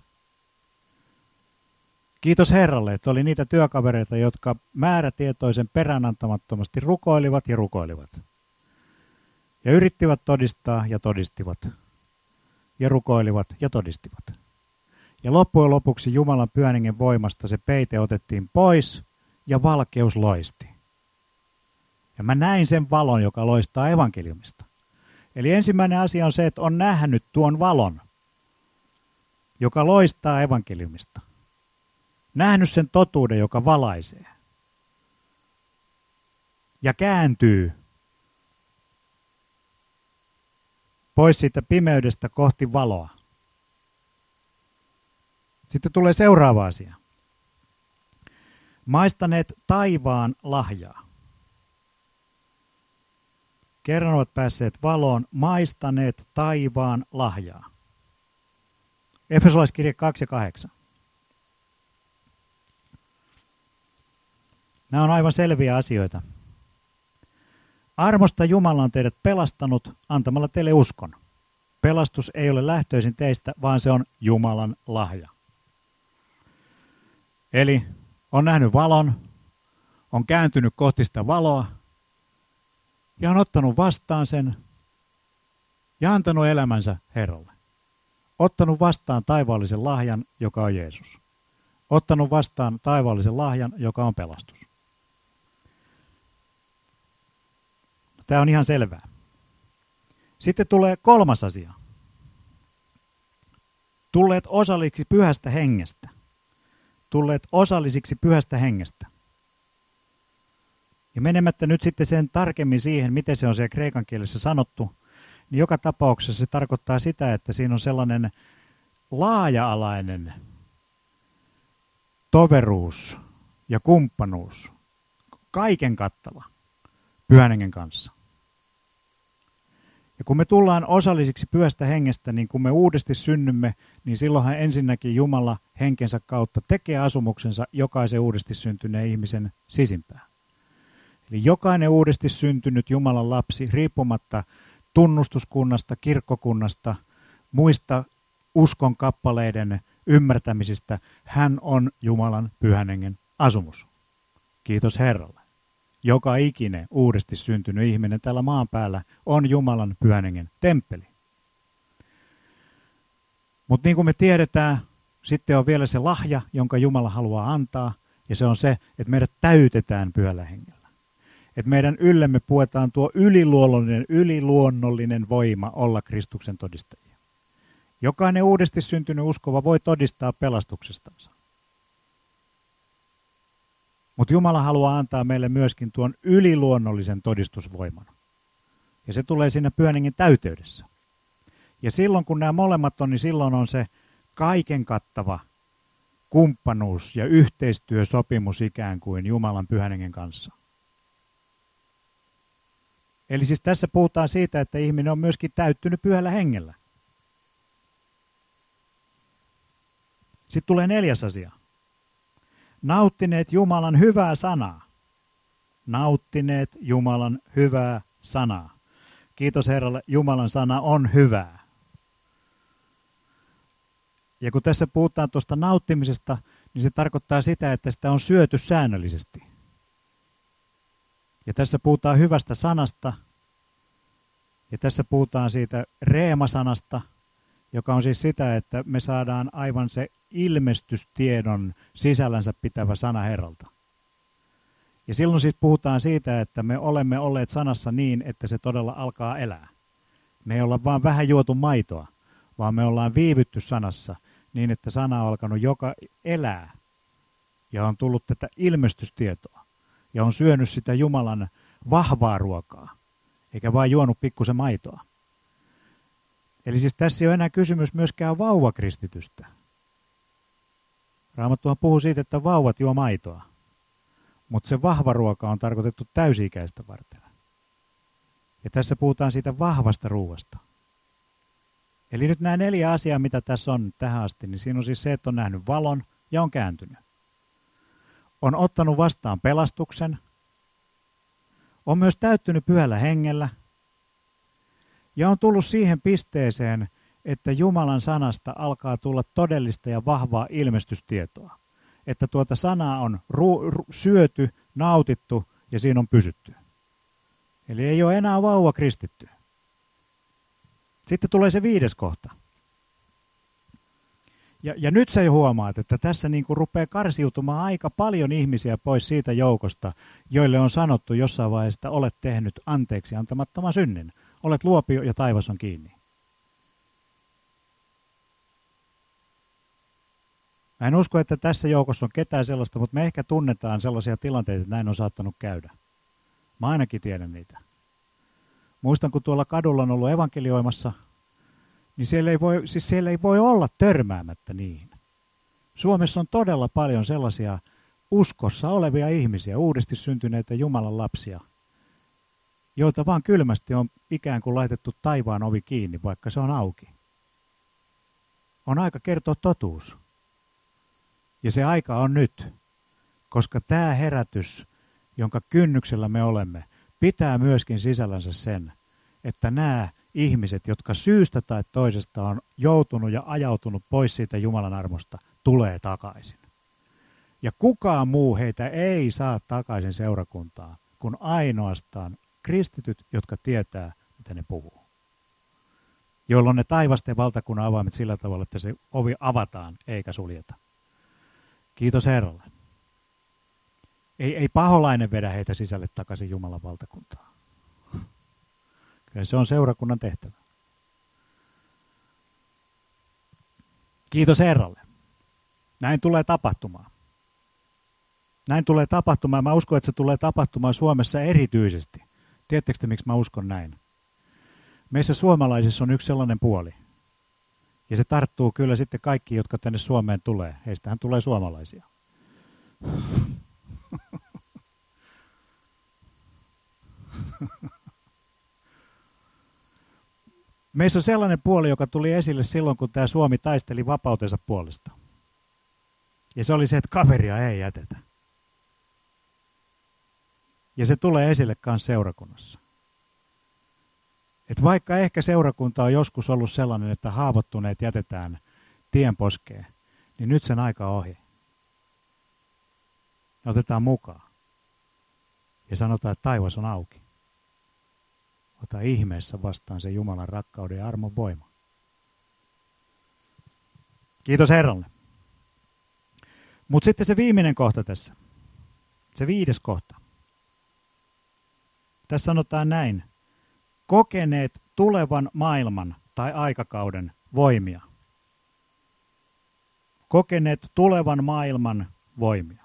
Kiitos Herralle, että oli niitä työkavereita, jotka määrätietoisen peränantamattomasti rukoilivat ja rukoilivat. Ja yrittivät todistaa ja todistivat. Ja rukoilivat ja todistivat. Ja loppujen lopuksi Jumalan pyhän hengen voimasta se peite otettiin pois ja valkeus loisti. Ja mä näin sen valon, joka loistaa evankeliumista. Eli ensimmäinen asia on se, että on nähnyt tuon valon, joka loistaa evankeliumista. Nähnyt sen totuuden, joka valaisee. Ja kääntyy pois siitä pimeydestä kohti valoa. Sitten tulee seuraava asia. Maistaneet taivaan lahjaa. Kerran ovat päässeet valoon, maistaneet taivaan lahjaa. Efesolaiskirje kaksi ja kahdeksan. Nämä on aivan selviä asioita. Armosta Jumala on teidät pelastanut antamalla teille uskon. Pelastus ei ole lähtöisin teistä, vaan se on Jumalan lahja. Eli on nähnyt valon, on kääntynyt kohti sitä valoa ja on ottanut vastaan sen ja antanut elämänsä Herralle. Ottanut vastaan taivaallisen lahjan, joka on Jeesus. Ottanut vastaan taivaallisen lahjan, joka on pelastus. Tämä on ihan selvää. Sitten tulee kolmas asia. Tulleet osallisiksi pyhästä hengestä. Tulleet osallisiksi pyhästä hengestä. Ja menemättä nyt sitten sen tarkemmin siihen, miten se on siellä kreikan kielessä sanottu, niin joka tapauksessa se tarkoittaa sitä, että siinä on sellainen laaja-alainen toveruus ja kumppanuus, kaiken kattava pyhän hengen kanssa. Ja kun me tullaan osallisiksi pyhästä hengestä, niin kun me uudesti synnymme, niin silloinhan ensinnäkin Jumala henkensä kautta tekee asumuksensa jokaisen uudesti syntyneen ihmisen sisimpään. Eli jokainen uudesti syntynyt Jumalan lapsi, riippumatta tunnustuskunnasta, kirkkokunnasta, muista uskon kappaleiden ymmärtämisistä, hän on Jumalan pyhän hengen asumus. Kiitos Herralle. Joka ikinen uudesti syntynyt ihminen tällä maan päällä on Jumalan pyhän hengen temppeli. Mutta niin kuin me tiedetään, sitten on vielä se lahja, jonka Jumala haluaa antaa, ja se on se, että meidät täytetään pyhällä hengellä. Että meidän yllemme puetaan tuo yliluonnollinen, yliluonnollinen voima olla Kristuksen todistajia. Jokainen uudesti syntynyt uskova voi todistaa pelastuksestansa. Mutta Jumala haluaa antaa meille myöskin tuon yliluonnollisen todistusvoiman. Ja se tulee siinä pyhän hengen täyteydessä. Ja silloin kun nämä molemmat on, niin silloin on se kaiken kattava kumppanuus ja yhteistyösopimus ikään kuin Jumalan pyhän hengen kanssa. Eli siis tässä puhutaan siitä, että ihminen on myöskin täyttynyt pyhällä hengellä. Sitten tulee neljäs asia. Nauttineet Jumalan hyvää sanaa. Nauttineet Jumalan hyvää sanaa. Kiitos Herralle, Jumalan sana on hyvää. Ja kun tässä puhutaan tuosta nauttimisesta, niin se tarkoittaa sitä, että sitä on syöty säännöllisesti. Ja tässä puhutaan hyvästä sanasta. Ja tässä puhutaan siitä reema-sanasta, joka on siis sitä, että me saadaan aivan se ilmestystiedon sisällänsä pitävä sana Herralta. Ja silloin siis puhutaan siitä, että me olemme olleet sanassa niin, että se todella alkaa elää. Me ei olla vaan vähän juotu maitoa, vaan me ollaan viivytty sanassa niin, että sana on alkanut joka elää. Ja on tullut tätä ilmestystietoa. Ja on syönyt sitä Jumalan vahvaa ruokaa, eikä vain juonut pikkusen maitoa. Eli siis tässä ei ole enää kysymys myöskään vauvakristitystä. Raamattuhan puhuu siitä, että vauvat juo maitoa, mutta se vahva ruoka on tarkoitettu täysi-ikäistä varten. Ja tässä puhutaan siitä vahvasta ruuasta. Eli nyt nämä neljä asiaa, mitä tässä on tähän asti, niin siinä on siis se, että on nähnyt valon ja on kääntynyt. On ottanut vastaan pelastuksen, on myös täyttynyt pyhällä hengellä ja on tullut siihen pisteeseen, että Jumalan sanasta alkaa tulla todellista ja vahvaa ilmestystietoa. Että tuota sanaa on ru- ru- syöty, nautittu ja siinä on pysytty. Eli ei ole enää vauva kristitty. Sitten tulee se viides kohta. Ja, ja nyt sä huomaat, että tässä niin kuin rupeaa karsiutumaan aika paljon ihmisiä pois siitä joukosta, joille on sanottu jossain vaiheessa, että olet tehnyt anteeksi antamattoman synnin. Olet luopio ja taivas on kiinni. Mä en usko, että tässä joukossa on ketään sellaista, mutta me ehkä tunnetaan sellaisia tilanteita, että näin on saattanut käydä. Mä ainakin tiedän niitä. Muistan, kun tuolla kadulla on ollut evankelioimassa, niin siellä ei voi, siis siellä ei voi olla törmäämättä niihin. Suomessa on todella paljon sellaisia uskossa olevia ihmisiä, uudesti syntyneitä Jumalan lapsia, joita vaan kylmästi on ikään kuin laitettu taivaan ovi kiinni, vaikka se on auki. On aika kertoa totuus. Ja se aika on nyt, koska tämä herätys, jonka kynnyksellä me olemme, pitää myöskin sisällänsä sen, että nämä ihmiset, jotka syystä tai toisesta on joutunut ja ajautunut pois siitä Jumalan armosta, tulee takaisin. Ja kukaan muu heitä ei saa takaisin seurakuntaan, kuin ainoastaan kristityt, jotka tietää, mitä ne puhuu. Jolloin ne taivasten valtakunnan avaimet sillä tavalla, että se ovi avataan eikä suljeta. Kiitos Herralle. Ei, ei paholainen vedä heitä sisälle takaisin Jumalan valtakuntaan. Kyllä se on seurakunnan tehtävä. Kiitos Herralle. Näin tulee tapahtumaan. Näin tulee tapahtumaan. Mä uskon, että se tulee tapahtumaan Suomessa erityisesti. Tiedättekö te, miksi mä uskon näin? Meissä suomalaisissa on yksi sellainen puoli. Ja se tarttuu kyllä sitten kaikki, jotka tänne Suomeen tulee. Heistähän tulee suomalaisia. Meissä on sellainen puoli, joka tuli esille silloin, kun tämä Suomi taisteli vapautensa puolesta. Ja se oli se, että kaveria ei jätetä. Ja se tulee esille myös seurakunnassa. Et vaikka ehkä seurakunta on joskus ollut sellainen, että haavoittuneet jätetään tien poskeen, niin nyt sen aika on ohi. Ne otetaan mukaan. Ja sanotaan, että taivas on auki. Ota ihmeessä vastaan se Jumalan rakkauden ja armon voima. Kiitos Herralle. Mutta sitten se viimeinen kohta tässä. Se viides kohta. Tässä sanotaan näin. Kokeneet tulevan maailman tai aikakauden voimia. Kokeneet tulevan maailman voimia.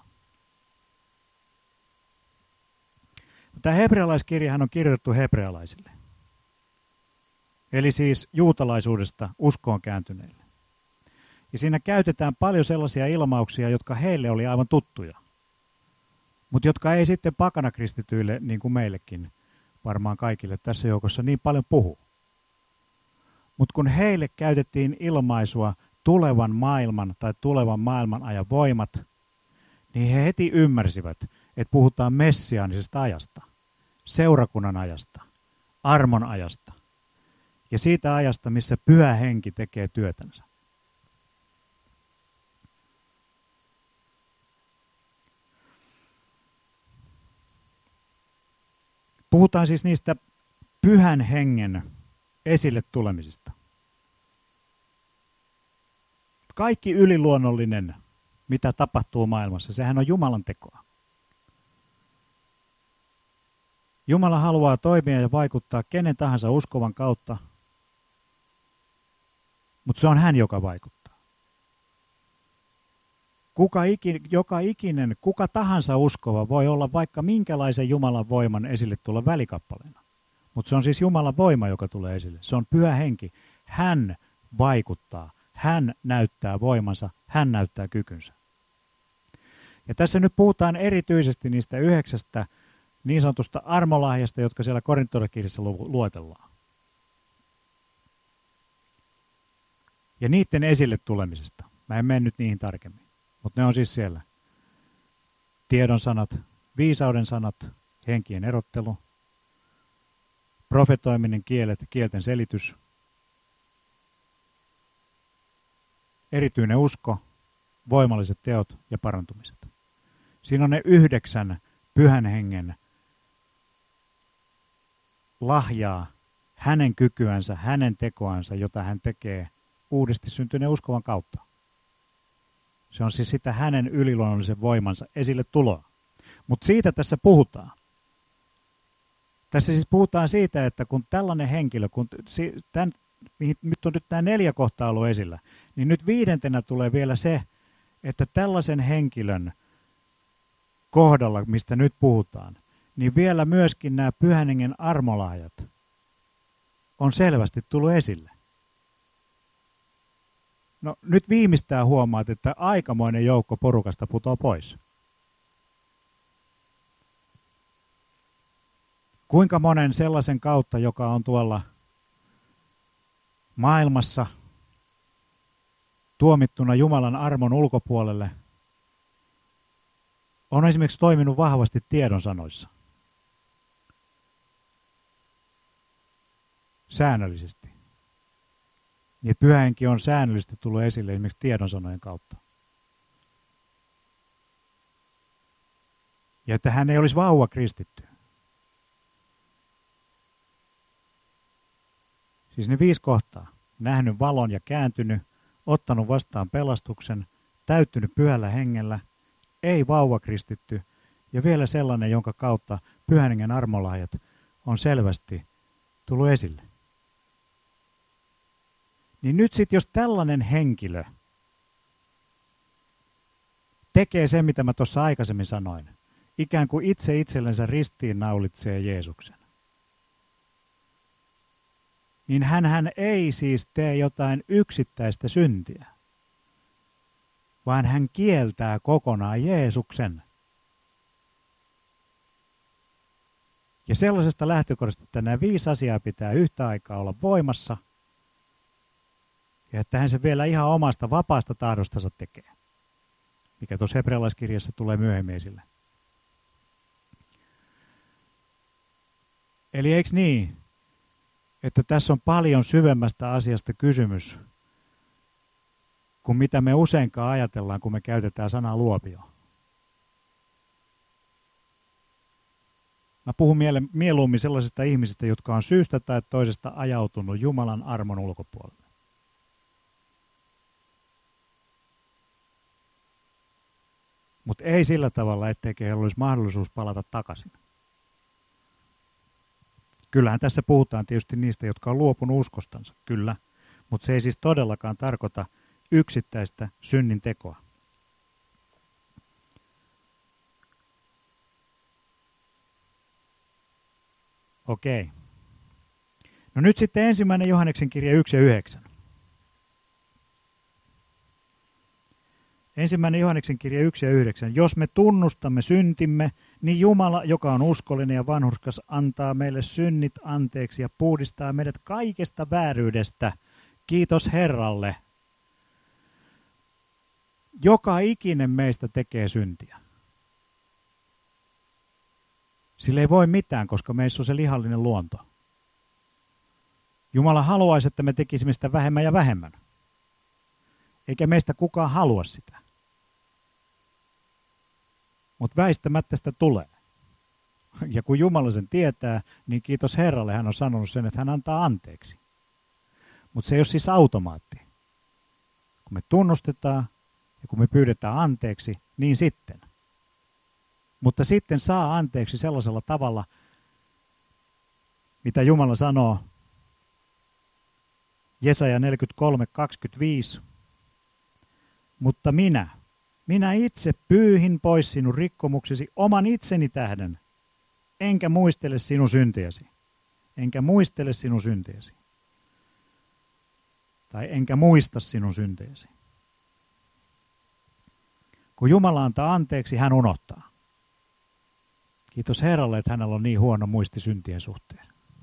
Tämä hebrealaiskirjahan on kirjoitettu hebrealaisille. Eli siis juutalaisuudesta uskoon kääntyneille. Ja siinä käytetään paljon sellaisia ilmauksia, jotka heille oli aivan tuttuja. Mutta jotka ei sitten pakanakristityille, niin kuin meillekin, varmaan kaikille tässä joukossa niin paljon puhu. Mutta kun heille käytettiin ilmaisua tulevan maailman tai tulevan maailman ajan voimat, niin he heti ymmärsivät, että puhutaan messiaanisesta ajasta, seurakunnan ajasta, armon ajasta ja siitä ajasta, missä Pyhä Henki tekee työtänsä. Puhutaan siis niistä Pyhän Hengen esille tulemisista. Kaikki yliluonnollinen, mitä tapahtuu maailmassa, sehän on Jumalan tekoa. Jumala haluaa toimia ja vaikuttaa kenen tahansa uskovan kautta, mutta se on hän, joka vaikuttaa. Kuka ikin, joka ikinen, kuka tahansa uskova voi olla vaikka minkälaisen Jumalan voiman esille tulla välikappaleena. Mutta se on siis Jumalan voima, joka tulee esille. Se on Pyhä Henki. Hän vaikuttaa. Hän näyttää voimansa. Hän näyttää kykynsä. Ja tässä nyt puhutaan erityisesti niistä yhdeksästä niin sanotusta armolahjasta, jotka siellä Korintolaiskirjassa luetellaan. Ja niiden esille tulemisesta. Mä en mene nyt niihin tarkemmin. Mutta ne on siis siellä. Tiedon sanat, viisauden sanat, henkien erottelu, profetoiminen, kielet, kielten selitys, erityinen usko, voimalliset teot ja parantumiset. Siinä on ne yhdeksän Pyhän Hengen lahjaa, hänen kykyänsä, hänen tekoansa, jota hän tekee uudesti syntyneen uskovan kautta. Se on siis sitä hänen yliluonnollisen voimansa esille tuloa. Mutta siitä tässä puhutaan. Tässä siis puhutaan siitä, että kun tällainen henkilö, kun tämän, nyt on nyt nämä neljä kohtaa ollut esillä, niin nyt viidentenä tulee vielä se, että tällaisen henkilön kohdalla, mistä nyt puhutaan, niin vielä myöskin nämä Pyhän Hengen armolahjat on selvästi tullut esille. No nyt viimeistään huomaat, että aikamoinen joukko porukasta putoo pois. Kuinka monen sellaisen kautta, joka on tuolla maailmassa tuomittuna Jumalan armon ulkopuolelle, on esimerkiksi toiminut vahvasti tiedonsanoissa. Säännöllisesti. Niin Pyhä Henki on säännöllisesti tullut esille esimerkiksi tiedonsanojen kautta. Ja että hän ei olisi vauva kristitty. Siis ne viisi kohtaa. Nähnyt valon ja kääntynyt, ottanut vastaan pelastuksen, täyttynyt Pyhällä Hengellä, ei vauva kristitty ja vielä sellainen, jonka kautta Pyhän Hengen armolahjat on selvästi tullut esille. Niin nyt sitten, jos tällainen henkilö tekee sen, mitä mä tuossa aikaisemmin sanoin, ikään kuin itse itsellensä ristiin naulitsee Jeesuksen, niin hänhän ei siis tee jotain yksittäistä syntiä, vaan hän kieltää kokonaan Jeesuksen. Ja sellaisesta lähtökohdasta, että nämä viisi asiaa pitää yhtä aikaa olla voimassa, ja että hän se vielä ihan omasta vapaasta tahdostansa tekee, mikä tuossa hebrealaiskirjassa tulee myöhemmin esille. Eli eikö niin, että tässä on paljon syvemmästä asiasta kysymys, kuin mitä me useinkaan ajatellaan, kun me käytetään sanaa luopio. Mä puhun mieluummin sellaisista ihmisistä, jotka on syystä tai toisesta ajautunut Jumalan armon ulkopuolelle. Mutta ei sillä tavalla, etteikö heillä olisi mahdollisuus palata takaisin. Kyllähän tässä puhutaan tietysti niistä, jotka on luopunut uskostansa, kyllä. Mutta se ei siis todellakaan tarkoita yksittäistä synnin tekoa. Okei. No nyt sitten ensimmäinen Johanneksen kirja yksi ja yhdeksän. Ensimmäinen Johanneksen kirja yksi ja yhdeksän. Jos me tunnustamme syntimme, niin Jumala, joka on uskollinen ja vanhurskas, antaa meille synnit anteeksi ja puhdistaa meidät kaikesta vääryydestä. Kiitos Herralle. Joka ikinen meistä tekee syntiä. Sillä ei voi mitään, koska meissä on se lihallinen luonto. Jumala haluaisi, että me tekisimme sitä vähemmän ja vähemmän. Eikä meistä kukaan halua sitä. Mutta väistämättä sitä tulee. Ja kun Jumala sen tietää, niin kiitos Herralle, hän on sanonut sen, että hän antaa anteeksi. Mutta se ei ole siis automaatti. Kun me tunnustetaan ja kun me pyydetään anteeksi, niin sitten. Mutta sitten saa anteeksi sellaisella tavalla, mitä Jumala sanoo Jesaja neljäkymmentäkolme kaksikymmentäviisi. Mutta minä, minä itse pyyhin pois sinun rikkomuksesi oman itseni tähden, enkä muistele sinun syntiäsi. Enkä muistele sinun syntiäsi. Tai enkä muista sinun syntiäsi. Kun Jumala antaa anteeksi, hän unohtaa. Kiitos Herralle, että hänellä on niin huono muisti syntien suhteen.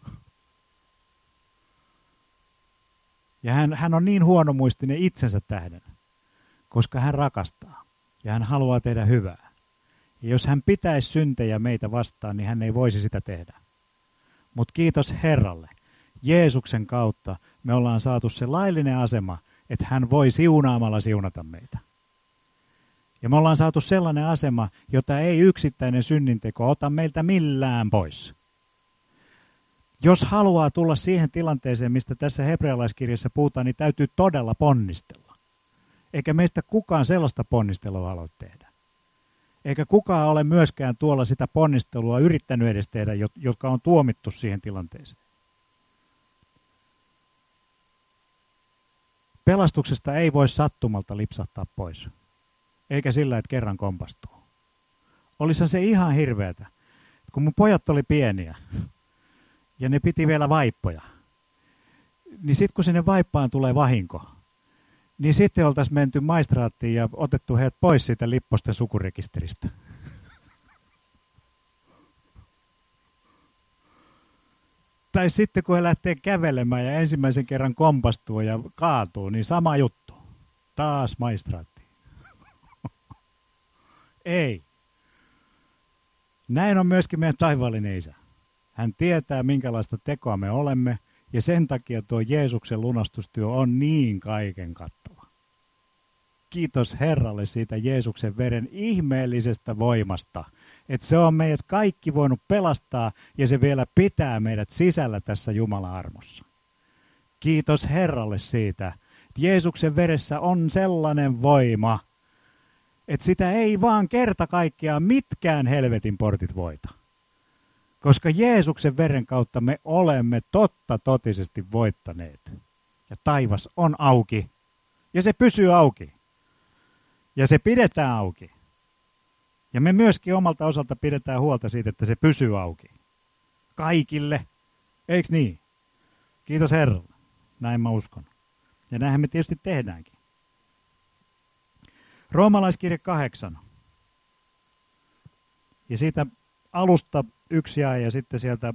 Ja hän, hän on niin huonomuistinen itsensä tähden, koska hän rakastaa ja hän haluaa tehdä hyvää. Ja jos hän pitäisi syntejä meitä vastaan, niin hän ei voisi sitä tehdä. Mutta kiitos Herralle, Jeesuksen kautta me ollaan saatu se laillinen asema, että hän voi siunaamalla siunata meitä. Ja me ollaan saatu sellainen asema, jota ei yksittäinen synninteko ota meiltä millään pois. Jos haluaa tulla siihen tilanteeseen, mistä tässä hebrealaiskirjassa puhutaan, niin täytyy todella ponnistella. Eikä meistä kukaan sellaista ponnistelua halua tehdä. Eikä kukaan ole myöskään tuolla sitä ponnistelua yrittänyt edes tehdä, jotka on tuomittu siihen tilanteeseen. Pelastuksesta ei voi sattumalta lipsahtaa pois. Eikä sillä, että kerran kompastuu. Olisihan se ihan hirveätä. Kun mun pojat oli pieniä ja ne piti vielä vaippoja, niin sitten kun sinne vaippaan tulee vahinko, niin sitten oltaisiin menty maistraattiin ja otettu heidät pois siitä Lipposten sukurekisteristä. Tai sitten kun he lähtee kävelemään ja ensimmäisen kerran kompastuu ja kaatuu, niin sama juttu. Taas maistraattiin. Ei. Näin on myöskin meidän taivaallinen Isä. Hän tietää, minkälaista tekoa me olemme, ja sen takia tuo Jeesuksen lunastustyö on niin kaiken kattava. Kiitos Herralle siitä Jeesuksen veren ihmeellisestä voimasta, että se on meidät kaikki voinut pelastaa, ja se vielä pitää meidät sisällä tässä Jumalan armossa. Kiitos Herralle siitä, että Jeesuksen veressä on sellainen voima, että sitä ei vaan kerta kaikkiaan mitkään helvetin portit voita. Koska Jeesuksen veren kautta me olemme totta totisesti voittaneet. Ja taivas on auki. Ja se pysyy auki. Ja se pidetään auki. Ja me myöskin omalta osalta pidetään huolta siitä, että se pysyy auki. Kaikille. Eiks niin? Kiitos Herralle. Näin mä uskon. Ja näinhän me tietysti tehdäänkin. Roomalaiskirje kahdeksan. Ja siitä alusta yksi jae ja sitten sieltä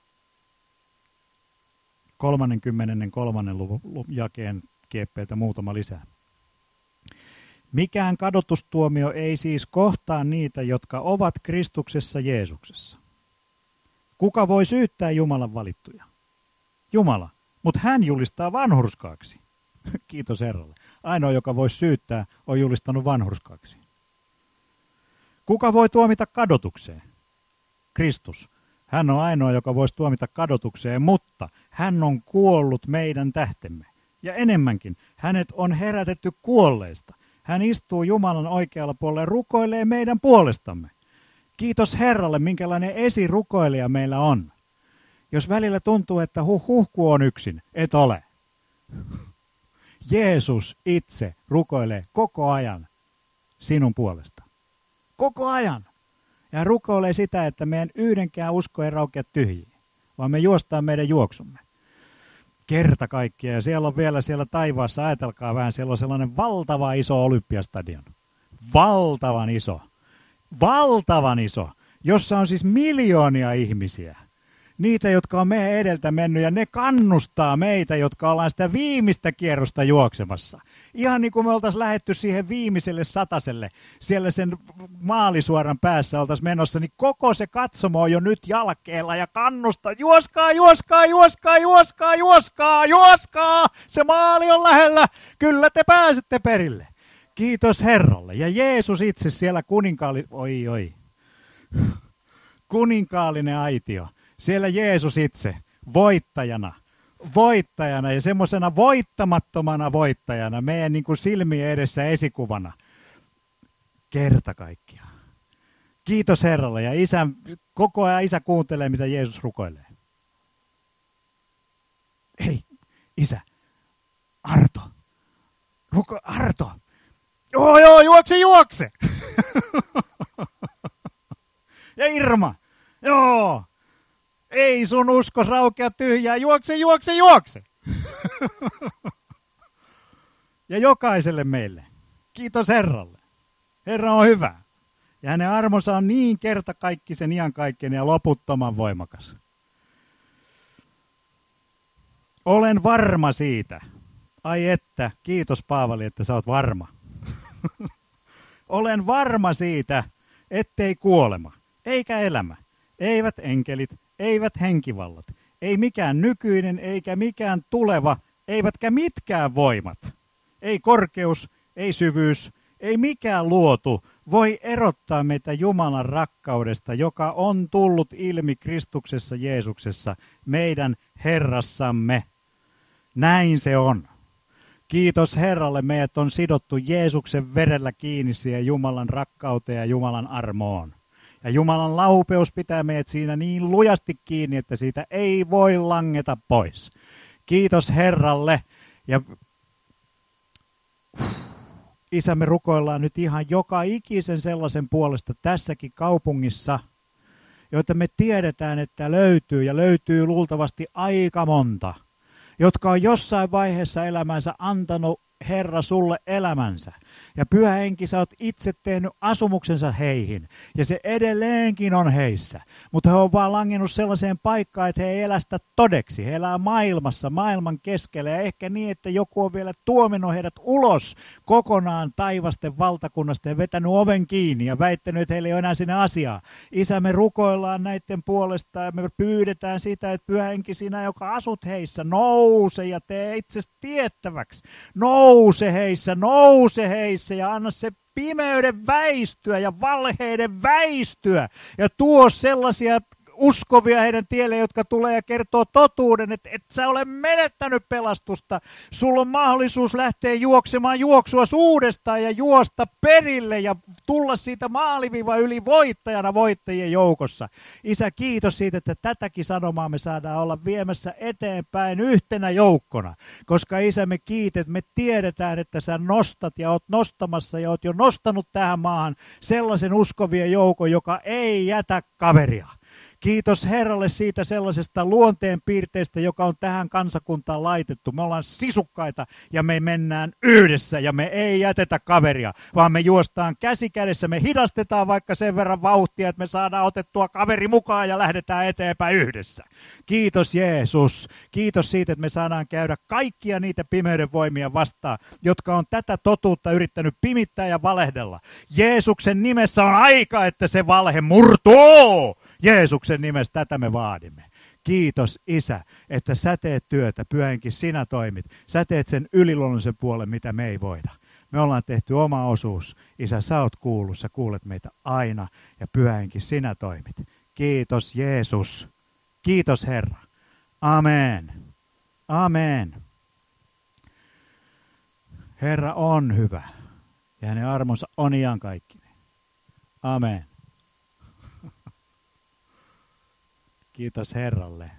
kolmaskymmenes kolmannen luvun jakeen kieppeiltä muutama lisää. Mikään kadotustuomio ei siis kohtaa niitä, jotka ovat Kristuksessa Jeesuksessa. Kuka voi syyttää Jumalan valittuja? Jumala, mutta hän julistaa vanhurskaaksi. Kiitos Herralle. Ainoa, joka voi syyttää, on julistanut vanhurskaaksi. Kuka voi tuomita kadotukseen? Kristus. Hän on ainoa, joka voisi tuomita kadotukseen, mutta hän on kuollut meidän tähtemme. Ja enemmänkin, hänet on herätetty kuolleista. Hän istuu Jumalan oikealla puolella ja rukoilee meidän puolestamme. Kiitos Herralle, minkälainen esirukoilija meillä on. Jos välillä tuntuu, että huh huh, kun on yksin, et ole. Jeesus itse rukoilee koko ajan sinun puolesta. Koko ajan. Ja rukoilee sitä, että meidän yhdenkään usko ei raukea tyhjiin, vaan me juostaan meidän juoksumme. Kerta kaikkiaan. Ja siellä on vielä siellä taivaassa, ajatelkaa vähän, siellä on sellainen valtava iso olympiastadion. Valtavan iso. Valtavan iso. Jossa on siis miljoonia ihmisiä. Niitä, jotka on meidän edeltä mennyt, ja ne kannustaa meitä, jotka ollaan sitä viimeistä kierrosta juoksemassa. Ihan niin kuin me oltaisiin lähdetty siihen viimeiselle sataselle, siellä sen maalisuoran päässä oltaisiin menossa, niin koko se katsomo on jo nyt jalkeella ja kannustaa. Juoskaa, juoskaa, juoskaa, juoskaa, juoskaa, juoskaa! Se maali on lähellä, kyllä te pääsette perille. Kiitos Herralle. Ja Jeesus itse siellä kuninkaali... Oi, oi. Kuninkaallinen aitio. Siellä Jeesus itse, voittajana, voittajana ja semmoisena voittamattomana voittajana, meidän niin kuin silmien edessä esikuvana. Kerta kaikkiaan. Kiitos Herralle ja isä, koko ajan isä kuuntelee, mitä Jeesus rukoilee. Hei, isä, Arto, ruko, Arto, joo joo, juokse, juokse. Ja Irma, joo. Ei sun uskos raukea tyhjää, juokse, juokse, juokse. Ja jokaiselle meille. Kiitos Herralle. Herra on hyvä. Ja hänen armonsa on niin kertakaikkisen, iankaikkinen ja loputtoman voimakas. Olen varma siitä. Ai että, kiitos Paavali, että sä oot varma. Olen varma siitä, ettei kuolema, eikä elämä, eivät enkelit, eivät henkivallat, ei mikään nykyinen eikä mikään tuleva, eivätkä mitkään voimat, ei korkeus, ei syvyys, ei mikään luotu voi erottaa meitä Jumalan rakkaudesta, joka on tullut ilmi Kristuksessa Jeesuksessa, meidän Herrassamme. Näin se on. Kiitos Herralle, meidät on sidottu Jeesuksen verellä kiinni siihen Jumalan rakkauteen ja Jumalan armoon. Ja Jumalan laupeus pitää meidät siinä niin lujasti kiinni, että siitä ei voi langeta pois. Kiitos Herralle. Ja Isä, me rukoillaan nyt ihan joka ikisen sellaisen puolesta tässäkin kaupungissa, joita me tiedetään, että löytyy ja löytyy luultavasti aika monta, jotka on jossain vaiheessa elämänsä antanut Herra sulle elämänsä. Ja Pyhä Henki, sä oot itse tehnyt asumuksensa heihin. Ja se edelleenkin on heissä. Mutta he on vaan langennut sellaiseen paikkaan, että he ei elä sitä todeksi. He elää maailmassa, maailman keskellä. Ja ehkä niin, että joku on vielä tuominut heidät ulos kokonaan taivasten valtakunnasta ja vetänyt oven kiinni ja väittänyt, että heillä ei ole enää sinne asiaa. Isä, me rukoillaan näiden puolesta ja me pyydetään sitä, että Pyhä Henki, sinä, joka asut heissä, nouse ja tee itsesi tiettäväksi. Nouse heissä, nouse heissä ja anna se pimeyden väistyä ja valheiden väistyä ja tuo sellaisia uskovia heidän tielle, jotka tulee ja kertoo totuuden, että et sä ole menettänyt pelastusta. Sulla on mahdollisuus lähteä juoksemaan juoksua uudestaan ja juosta perille ja tulla siitä maaliviiva yli voittajana voittajien joukossa. Isä, kiitos siitä, että tätäkin sanomaa me saadaan olla viemässä eteenpäin yhtenä joukkona. Koska Isä, me kiitet, me tiedetään, että sä nostat ja oot nostamassa ja oot jo nostanut tähän maahan sellaisen uskovien joukon, joka ei jätä kaveria. Kiitos Herralle siitä sellaisesta luonteenpiirteestä, joka on tähän kansakuntaan laitettu. Me ollaan sisukkaita ja me mennään yhdessä ja me ei jätetä kaveria, vaan me juostaan käsi kädessä. Me hidastetaan vaikka sen verran vauhtia, että me saadaan otettua kaveri mukaan ja lähdetään eteenpäin yhdessä. Kiitos Jeesus. Kiitos siitä, että me saadaan käydä kaikkia niitä pimeyden voimia vastaan, jotka on tätä totuutta yrittänyt pimittää ja valehdella. Jeesuksen nimessä on aika, että se valhe murtuu. Jeesuksen nimessä tätä me vaadimme. Kiitos Isä, että sä teet työtä, Pyhä Henki, sinä toimit. Sä teet sen yliluonnollisen puolen, mitä me ei voida. Me ollaan tehty oma osuus. Isä, sä oot kuullut, sä kuulet meitä aina ja Pyhä Henki, sinä toimit. Kiitos Jeesus. Kiitos Herra. Amen. Amen. Herra on hyvä ja hänen armonsa on iankaikkinen. Amen. Kiitos Herralle.